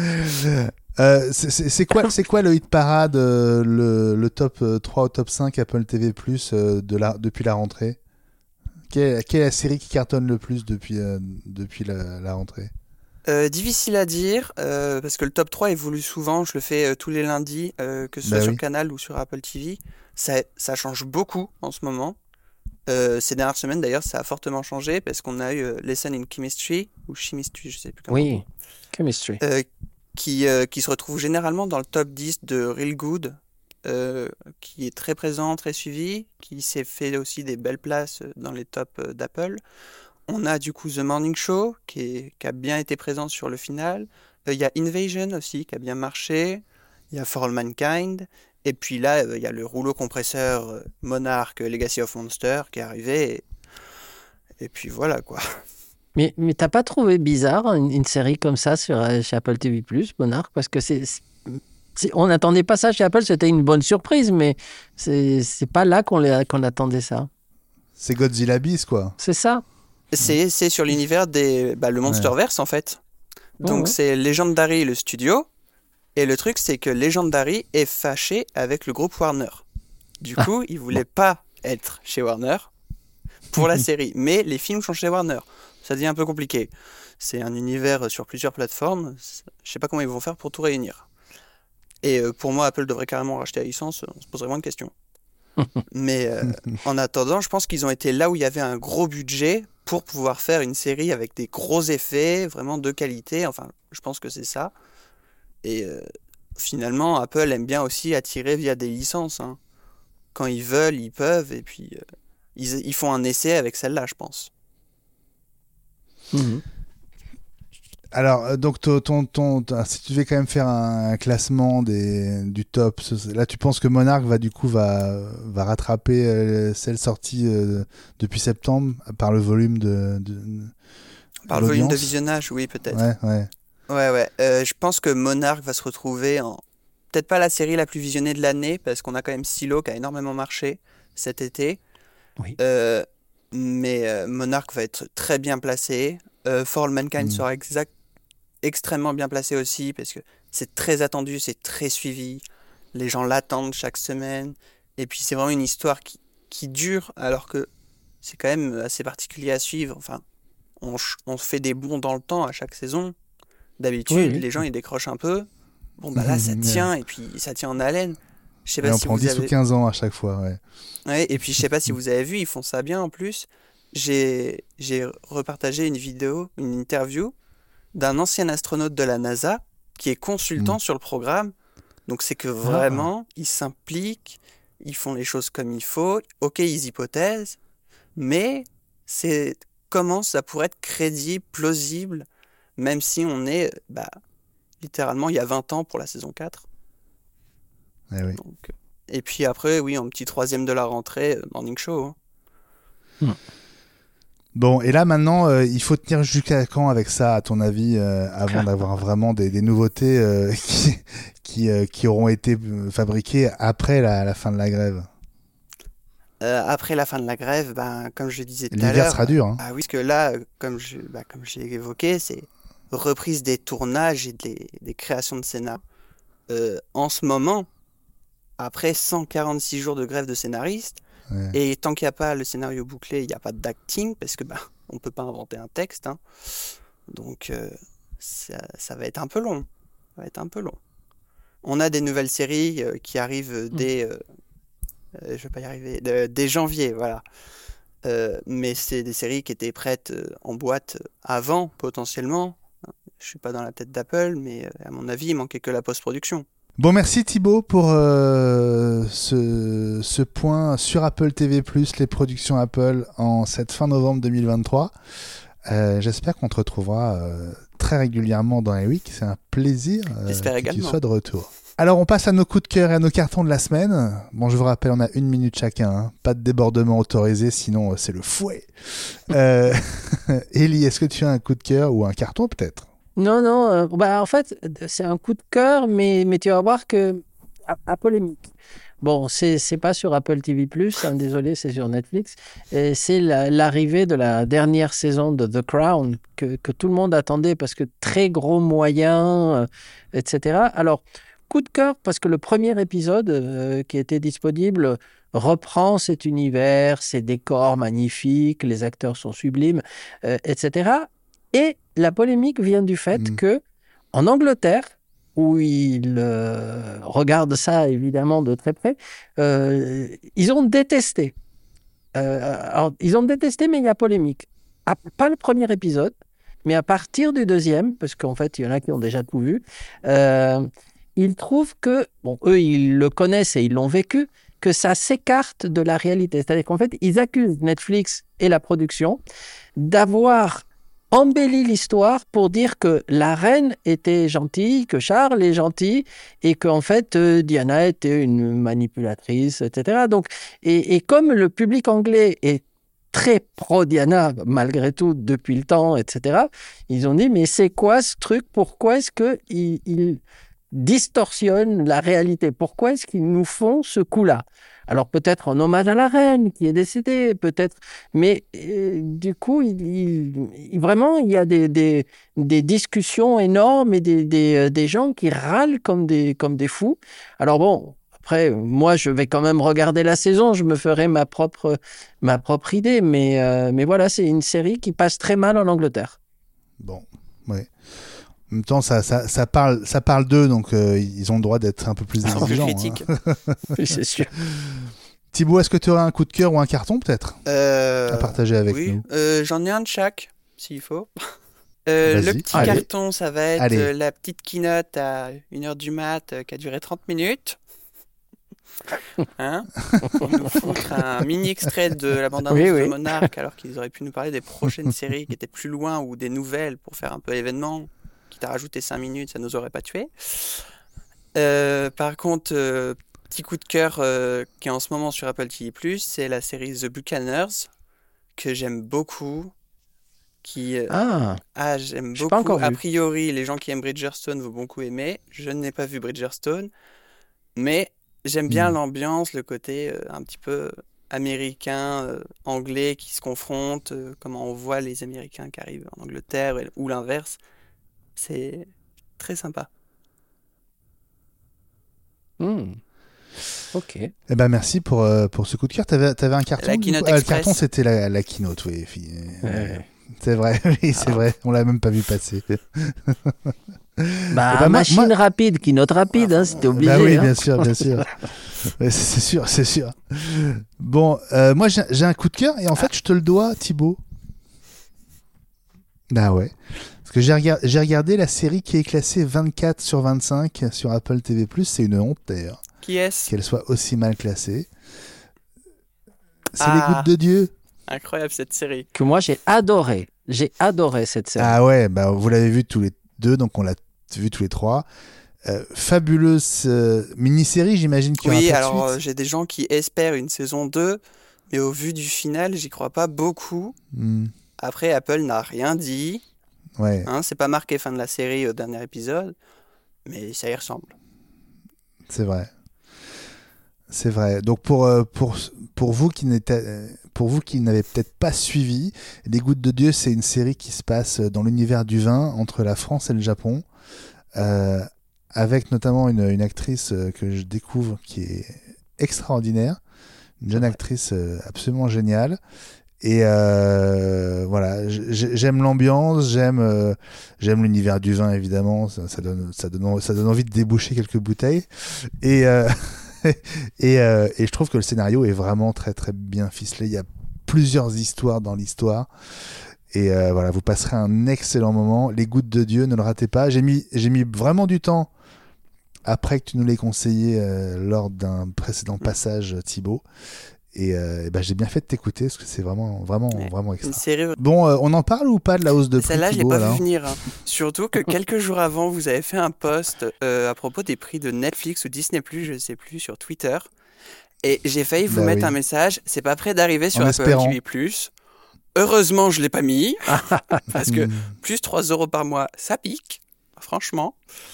S1: Euh, c'est, c'est- c'est quoi, c'est quoi le hit parade, euh, le, le top euh, trois au top cinq Apple T V plus euh, de la, depuis la rentrée? Quelle, quelle est la série qui cartonne le plus depuis, euh, depuis la, la rentrée?
S3: Euh, difficile à dire, euh, parce que le top trois évolue souvent. Je le fais euh, tous les lundis, euh, que ce soit
S1: Bah
S3: sur
S1: oui.
S3: Canal ou sur Apple T V. Ça, ça change beaucoup en ce moment. Euh, ces dernières semaines, d'ailleurs, ça a fortement changé parce qu'on a eu euh, Lesson in Chemistry, ou Chemistry, je sais plus comment on dit,
S2: Oui, Chemistry.
S3: euh, qui, euh, qui se retrouve généralement dans le top dix de Real Good, euh, qui est très présent, très suivi, qui s'est fait aussi des belles places euh, dans les tops euh, d'Apple. On a du coup The Morning Show, qui, est- qui a bien été présent sur le final. Euh, Il y a Invasion aussi, qui a bien marché. Il y a For All Mankind. Et puis là, euh, il y a le rouleau compresseur euh, Monarch euh, Legacy of Monster qui est arrivé. Et, et puis voilà quoi.
S2: Mais, mais t'as pas trouvé bizarre une, une série comme ça sur, euh, chez Apple T V plus, Monarch? Parce que c'est, c'est- C'est- on n'attendait pas ça chez Apple, c'était une bonne surprise, mais c'est, c'est pas là qu'on, les- qu'on attendait ça.
S1: C'est Godzilla Beast, quoi.
S2: C'est ça.
S3: C'est, c'est sur l'univers des, bah, le Monsterverse, en fait. Donc,
S2: Ouais.
S3: c'est Legendary, le studio. Et le truc, c'est que Legendary est fâché avec le groupe Warner. Du coup, il voulait pas être chez Warner pour la série. Mais les films sont chez Warner. Ça devient un peu compliqué. C'est un univers sur plusieurs plateformes. Je sais pas comment ils vont faire pour tout réunir. Et euh, pour moi, Apple devrait carrément racheter la licence. On se poserait moins de questions. Mais euh, en attendant, je pense qu'ils ont été là où il y avait un gros budget pour pouvoir faire une série avec des gros effets, vraiment de qualité. Enfin, je pense que c'est ça. Et euh, finalement, Apple aime bien aussi attirer via des licences, hein. Quand ils veulent, ils peuvent. Et puis, euh, ils, ils font un essai avec celle-là, je pense.
S2: Mhm.
S1: Alors, euh, donc, ton, ton, ton- ton- si tu devais quand même faire un, un classement des, du top, ce- là, tu penses que Monarch va du coup va, va rattraper euh, celle sortie euh, depuis septembre par le volume de, de
S3: Par le volume de
S1: l'audience.
S3: visionnage, oui, peut-être.
S1: Ouais, ouais.
S3: Ouais, ouais. Euh, je pense que Monarch va se retrouver en... Peut-être pas la série la plus visionnée de l'année, parce qu'on a quand même Silo qui a énormément marché cet été.
S2: Oui.
S3: Euh, mais euh, Monarch va être très bien placé. Euh, For All Mankind
S1: Mm.
S3: sera exact... extrêmement bien placé aussi, parce que c'est très attendu, c'est très suivi. Les gens l'attendent chaque semaine. Et puis c'est vraiment une histoire qui, qui dure, alors que c'est quand même assez particulier à suivre. Enfin, on, ch- on fait des bonds dans le temps à chaque saison. D'habitude,
S2: Oui, oui.
S3: les gens ils décrochent un peu. Bon, bah là, ça tient, et puis ça tient en haleine. Je sais
S1: Et
S3: pas
S1: on
S3: si
S1: prend
S3: vous
S1: dix
S3: avez...
S1: ou quinze ans à chaque fois, ouais.
S3: Ouais, et puis je sais pas si vous avez vu, ils font ça bien en plus. J'ai j'ai repartagé une vidéo, une interview d'un ancien astronaute de la NASA qui est consultant
S1: Mm.
S3: sur le programme. Donc c'est que vraiment, ils s'impliquent, ils font les choses comme il faut. Ok, ils hypothèsent, mais c'est comment ça pourrait être crédible, plausible, même si on est bah, littéralement il y a vingt ans pour la saison quatre.
S1: Eh oui.
S3: Donc, euh, et puis après, oui, en petit troisième de la rentrée, euh, Morning Show, hein.
S1: Bon, et là maintenant, euh, il faut tenir jusqu'à quand avec ça, à ton avis, euh, avant d'avoir vraiment des, des nouveautés euh, qui, qui, euh, qui auront été euh, fabriquées après la, la fin de la grève?
S3: Euh, après la fin de la grève, ben, comme je le disais tout à
S1: L'hiver
S3: l'heure,
S1: sera dur, hein.
S3: ah oui, parce que là, euh, comme je, bah, comme j'ai évoqué, c'est reprise des tournages et des, des créations de scénar. Euh, en ce moment, après cent quarante-six jours de grève de scénaristes,
S1: Ouais.
S3: et tant qu'il n'y a pas le scénario bouclé, il n'y a pas d'acting, parce que bah, on ne peut pas inventer un texte, hein. Donc euh, ça, ça va être un peu long. Ça va être un peu long. On a des nouvelles séries euh, qui arrivent dès, euh, euh, je vais pas y arriver, de- dès janvier, voilà. Euh, mais c'est des séries qui étaient prêtes euh, en boîte avant, potentiellement. Je suis pas dans la tête d'Apple, mais euh, à mon avis, il manquait que la post-production.
S1: Bon, merci Thibaut pour euh, ce, ce point sur Apple T V plus, les productions Apple en cette fin novembre deux mille vingt-trois. Euh, j'espère qu'on te retrouvera euh, très régulièrement dans les weeks. C'est un plaisir euh,
S3: J'espère
S1: que tu
S3: également.
S1: sois de retour. Alors, on passe à nos coups de cœur et à nos cartons de la semaine. Bon, je vous rappelle, on a une minute chacun, hein. Pas de débordement autorisé, sinon euh, c'est le fouet. Euh, Ellie, est-ce que tu as un coup de cœur ou un carton peut-être?
S2: Non, non, euh, bah, en fait, c'est un coup de cœur, mais, mais tu vas voir que. À, à polémique. Bon, c'est c'est pas sur Apple T V plus, hein, désolé, c'est sur Netflix. Et c'est la- l'arrivée de la dernière saison de The Crown que, que tout le monde attendait parce que très gros moyens, euh, et cetera. Alors, coup de cœur parce que le premier épisode euh, qui était disponible reprend cet univers, ces décors magnifiques, les acteurs sont sublimes, euh, et cetera. Et la polémique vient du fait
S1: Mm.
S2: que en Angleterre, où ils euh, regardent ça évidemment de très près, euh, ils ont détesté. Euh, alors, ils ont détesté, mais il y a polémique. À- pas le premier épisode, mais à partir du deuxième, parce qu'en fait, il y en a qui ont déjà tout vu, euh, ils trouvent que, bon, eux, ils le connaissent et ils l'ont vécu, que ça s'écarte de la réalité. C'est-à-dire qu'en fait, ils accusent Netflix et la production d'avoir embelli l'histoire pour dire que la reine était gentille, que Charles est gentil, et qu'en fait, euh, Diana était une manipulatrice, et cetera. Donc, et, et comme le public anglais est très pro-Diana, malgré tout, depuis le temps, et cetera, ils ont dit, mais c'est quoi ce truc? Pourquoi est-ce qu'ils ils distorsionnent la réalité. Pourquoi est-ce qu'ils nous font ce coup-là? Alors peut-être en hommage à la reine qui est décédée, peut-être, mais euh, du coup, il, il- il- vraiment, il y a des, des, des discussions énormes et des, des, euh, des gens qui râlent comme des, comme des fous. Alors bon, après, moi, je vais quand même regarder la saison, je me ferai ma propre, ma propre idée, mais, euh, mais voilà, c'est une série qui passe très mal en Angleterre.
S1: Bon, ouais. En même temps, ça, ça, ça parle, ça parle d'eux, donc euh, ils ont le droit d'être un peu plus
S3: Ils sont plus
S1: exigeants.
S3: critiques.
S1: Hein.
S2: Oui, c'est sûr.
S1: Thibaut, est-ce que tu aurais un coup de cœur ou un carton, peut-être,
S3: Euh,
S1: à partager avec
S3: oui,
S1: nous?
S3: euh, j'en ai un de chaque, s'il faut. Euh, le
S1: Vas-y.
S3: petit
S2: Allez.
S3: carton, ça va être
S1: Allez.
S3: euh, la petite keynote à une heure du mat euh, qui a duré trente minutes. Hein? Ils nous foutre un mini extrait de la bande-annonce
S2: Oui,
S3: de
S2: oui.
S3: Monarch alors qu'ils auraient pu nous parler des prochaines séries qui étaient plus loin ou des nouvelles pour faire un peu événement. Quitte à rajouter cinq minutes, ça nous aurait pas tué. Euh, par contre, euh, petit coup de cœur euh, qui est en ce moment sur Apple T V plus, c'est la série The Buccaneers que j'aime beaucoup. Qui, euh,
S2: Ah,
S3: ah, j'aime
S2: j'ai pas
S3: beaucoup.
S2: encore
S3: A
S2: vu.
S3: priori, les gens qui aiment Bridgerton vont beaucoup aimer. Je n'ai pas vu Bridgerton, mais j'aime bien
S1: Hmm.
S3: l'ambiance, le côté euh, un petit peu américain, euh, anglais qui se confrontent, euh, comment on voit les Américains qui arrivent en Angleterre et- ou l'inverse. C'est très sympa.
S2: Hmm. Ok.
S1: Eh ben, merci pour, euh, pour ce coup de cœur. T'avais, t'avais un carton?
S3: La
S1: du
S3: keynote
S1: coup Ah, le
S3: express.
S1: carton, c'était la, la keynote, oui. fi- euh,
S2: Ouais.
S1: C'est vrai, oui, c'est
S2: Ah.
S1: vrai. On l'a même pas vu passer.
S2: Bah,
S1: Eh ben, moi-
S2: machine
S1: moi-
S2: rapide, qui note rapide, hein, c'était obligé.
S1: Bah oui,
S2: hein.
S1: bien sûr, bien sûr. Ouais, c'est sûr, c'est sûr. Bon, euh, moi j'ai, j'ai un coup de cœur et en fait je te le dois, Thibaut. Bah ouais. Parce que j'ai, regard- j'ai regardé la série qui est classée vingt-quatre sur vingt-cinq sur Apple T V plus. C'est une honte d'ailleurs
S3: Qui est-ce?
S1: qu'elle soit aussi mal classée. C'est
S3: Ah.
S1: Les Gouttes de Dieu.
S3: Incroyable cette série.
S2: Que moi, j'ai adoré. J'ai adoré cette série.
S1: Ah ouais, bah vous l'avez vu tous les deux, donc on l'a vu tous les trois. Euh, fabuleuse euh, mini-série, j'imagine qu'il y aura
S3: Oui,
S1: pas de
S3: alors euh,
S1: suite.
S3: j'ai des gens qui espèrent une saison deux, mais au vu du final, j'y crois pas beaucoup.
S1: Hmm,
S3: Après, Apple n'a rien dit.
S1: ouais.
S3: Hein, c'est pas marqué fin de la série au dernier épisode, mais ça y ressemble.
S1: C'est vrai. C'est vrai. Donc pour, euh, pour, pour vous qui n'étaient, euh, pour vous qui n'avez peut-être pas suivi, Les Gouttes de Dieu, c'est une série qui se passe dans l'univers du vin entre la France et le Japon, euh, avec notamment une, une actrice euh, que je découvre qui est extraordinaire, une jeune actrice euh, absolument géniale. Et euh, voilà, j- j'aime l'ambiance, j'aime euh, j'aime l'univers du vin évidemment, ça, ça donne ça donne ça donne envie de déboucher quelques bouteilles. Et euh, et, euh, et je trouve que le scénario est vraiment très très bien ficelé. Il y a plusieurs histoires dans l'histoire. Et euh, voilà, vous passerez un excellent moment. Les Gouttes de Dieu, ne le ratez pas. J'ai mis j'ai mis vraiment du temps après que tu nous l'aies conseillé euh, lors d'un précédent passage, Thibaut. Et, euh, et ben, j'ai bien fait de t'écouter parce que c'est vraiment, vraiment,
S3: Ouais.
S1: vraiment
S3: Une
S1: extra.
S3: série.
S1: Bon, euh, on en parle ou pas de la hausse de prix,
S3: Celle-là, je l'ai
S1: Thibaut,
S3: pas
S1: alors
S3: vu venir. hein. Surtout que quelques jours avant, vous avez fait un post euh, à propos des prix de Netflix ou Disney+, je sais plus, sur Twitter. Et j'ai failli vous
S1: Bah
S3: mettre
S1: oui.
S3: un message. C'est pas prêt d'arriver sur
S1: En
S3: Apple
S1: espérant.
S3: T V plus. Heureusement, je l'ai pas mis parce que
S1: Hmm.
S3: plus trois euros par mois, ça pique, franchement.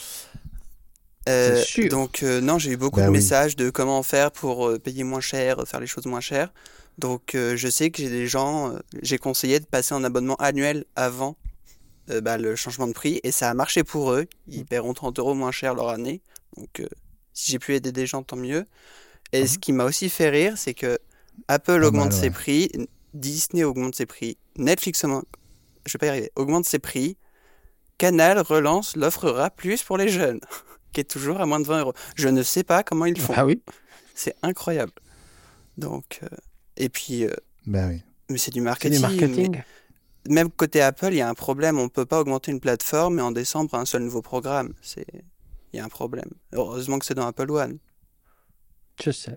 S3: Euh,
S2: C'est sûr.
S3: donc euh, non, j'ai eu beaucoup
S1: Bah
S3: de
S1: oui.
S3: messages de comment faire pour euh, payer moins cher, faire les choses moins chères. Donc euh, je sais que j'ai des gens, euh, j'ai conseillé de passer en abonnement annuel avant euh, bah, le changement de prix et ça a marché pour eux. Ils paieront trente euros moins cher leur année. Donc euh, si j'ai pu aider des gens, tant mieux. Et ce qui m'a aussi fait rire, c'est que Apple
S1: Pas
S3: augmente
S1: mal,
S3: ses
S1: ouais.
S3: prix, Disney augmente ses prix, Netflix, augmente- je vais pas y arriver, augmente ses prix, Canal relance l'offre R A plus pour les jeunes, qui est toujours à moins de vingt euros. Je ne sais pas comment ils font.
S2: Ah oui.
S3: C'est incroyable. Donc, euh, et puis, euh,
S1: Bah oui.
S3: mais c'est du
S2: C'est
S3: marketing.
S2: du marketing.
S3: mais Même côté Apple, il y a un problème. On ne peut pas augmenter une plateforme et en décembre, un seul nouveau programme. C'est, il y a un problème. Heureusement que c'est dans Apple One.
S2: Je sais.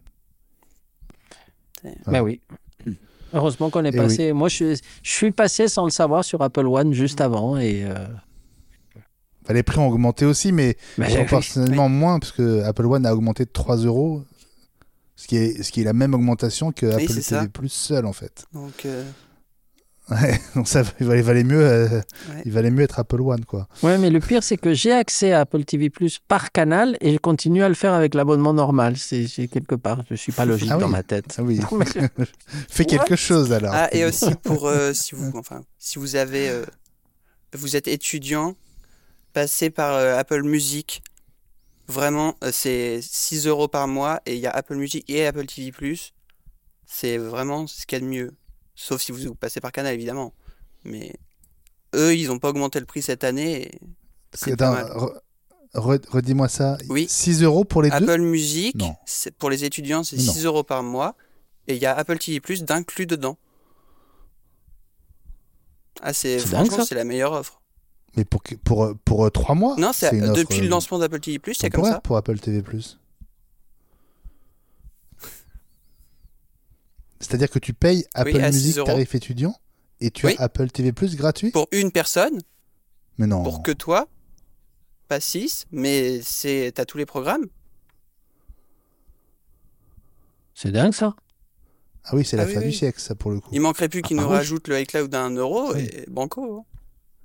S3: C'est-
S2: Mais oui. Heureusement qu'on est
S1: Eh
S2: passé. Moi, je suis, je suis passé sans le savoir sur Apple One juste avant. Et euh,
S1: Bah, les prix ont augmenté aussi, mais
S2: bah, j'ai-
S1: proportionnellement moins, parce que Apple One a augmenté de trois euros, ce qui est, ce qui est la même augmentation que Apple
S3: c'est ça.
S1: T V plus seul, en fait.
S3: Donc, euh,
S1: Ouais, donc ça, il valait, il valait mieux, euh,
S3: Ouais.
S1: il valait mieux être Apple One, quoi.
S2: Ouais, mais le pire, c'est que j'ai accès à Apple T V Plus par canal et je continue à le faire avec l'abonnement normal. C'est, c'est quelque part, je suis pas logique
S1: Ah oui.
S2: dans ma tête.
S1: Ah oui.
S2: Non, mais-
S1: Fais quelque chose alors.
S3: Ah, et aussi pour euh, si vous enfin si vous avez euh, vous êtes étudiant, passez par euh, Apple Music. Vraiment, euh, c'est six euros par mois et il y a Apple Music et Apple T V Plus. C'est vraiment ce qu'il y a de mieux. Sauf si vous passez par Canal, évidemment. Mais eux, ils n'ont pas augmenté le prix cette année. Et c'est
S1: Attends,
S3: pas mal.
S1: re- re- redis-moi ça.
S3: Oui.
S1: six euros pour les deux.
S3: Apple Music,
S1: Non.
S3: c'est- pour les étudiants, c'est
S1: Non.
S3: six euros par mois. Et il y a Apple T V Plus d'inclus dedans. Ah, c'est,
S2: C'est dingue,
S3: franchement,
S2: ça.
S3: c'est la meilleure offre.
S1: Mais pour que- pour pour euh, trois mois.
S3: Non, c'est
S1: une offre,
S3: depuis le
S1: euh,
S3: lancement d'Apple T V Plus, c'est comme
S1: temporaire
S3: ça.
S1: pour Apple T V Plus. C'est-à-dire que tu payes Apple
S3: à six
S1: Music
S3: euros.
S1: tarif étudiant et tu
S3: Oui.
S1: as Apple T V Plus gratuit.
S3: Pour une personne,
S1: Mais non.
S3: pour que toi, pas six, mais c'est, t'as tous les programmes.
S2: C'est dingue ça.
S1: Ah oui, c'est
S3: Ah
S1: l'affaire
S3: oui,
S1: du
S3: oui.
S1: siècle, ça pour le coup.
S3: Il manquerait plus qu'ils
S2: Ah
S3: nous
S2: oui.
S3: rajoutent le iCloud à un euro
S1: Oui.
S3: et banco. hein.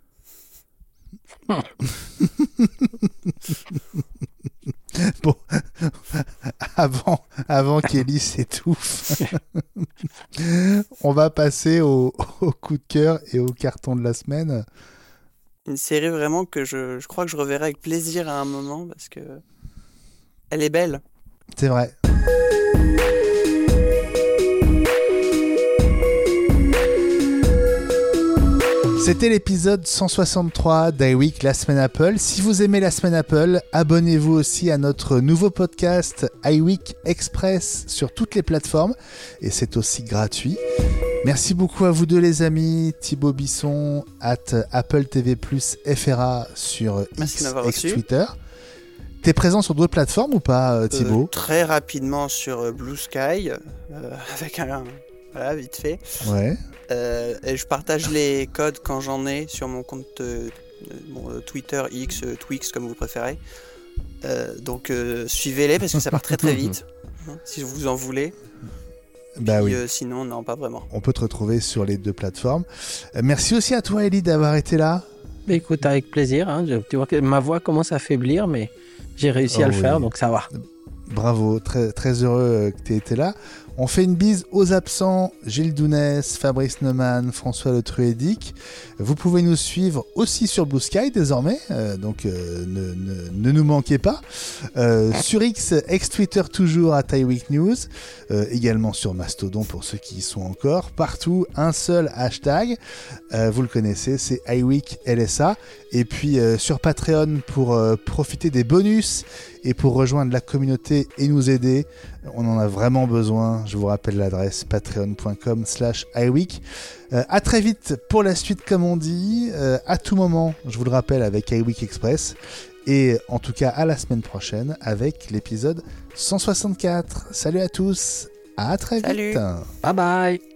S1: Bon, avant, avant qu'Ellie s'étouffe, on va passer au, au coup de cœur et au carton de la semaine.
S3: Une série vraiment que je, je crois que je reverrai avec plaisir à un moment parce que elle est belle.
S1: C'est vrai. C'était l'épisode cent soixante-trois d'iWeek, la semaine Apple. Si vous aimez la semaine Apple, abonnez-vous aussi à notre nouveau podcast iWeek Express sur toutes les plateformes. Et c'est aussi gratuit. Merci beaucoup à vous deux les amis. Thibaut Bisson, at Apple T V plus F R A sur
S3: Merci de
S1: X,
S3: m'avoir reçu.
S1: ex-Twitter. T'es présent sur d'autres plateformes ou pas, euh, Thibaut
S3: Euh, Très rapidement sur euh, Blue Sky, euh, avec un... Voilà, vite fait.
S1: Ouais.
S3: Euh, et je partage les codes quand j'en ai sur mon compte euh, mon, euh, Twitter, X, euh, Twix, comme vous préférez. Euh, donc euh, suivez-les parce que ça part très très vite, hein, si vous en voulez.
S1: Bah
S3: Puis,
S1: oui.
S3: euh, sinon, non, pas vraiment.
S1: On peut te retrouver sur les deux plateformes. Euh, merci aussi à toi, Ellie, d'avoir été là.
S2: Mais écoute, avec plaisir. Hein. Je- tu vois que ma voix commence à faiblir, mais j'ai réussi
S1: Oh
S2: à le
S1: oui.
S2: faire, donc ça va.
S1: Bravo, très, très heureux euh, que tu aies été là. On fait une bise aux absents, Gilles Dounès, Fabrice Neumann, François Le Truédic. Vous pouvez nous suivre aussi sur Blue Sky désormais, euh, donc euh, ne, ne, ne nous manquez pas. Euh, sur X, ex-Twitter toujours à iWeek News, euh, également sur Mastodon pour ceux qui y sont encore. Partout, un seul hashtag, euh, vous le connaissez, c'est iWeek L S A. Et puis euh, sur Patreon pour euh, profiter des bonus et pour rejoindre la communauté et nous aider, on en a vraiment besoin. Je vous rappelle l'adresse patreon.com slash iWeek. Euh, à très vite pour la suite, comme on dit, euh, à tout moment, je vous le rappelle, avec iWeek Express. Et en tout cas, à la semaine prochaine avec l'épisode cent soixante-quatre. Salut à tous, à très
S3: Salut.
S1: vite.
S2: Bye bye.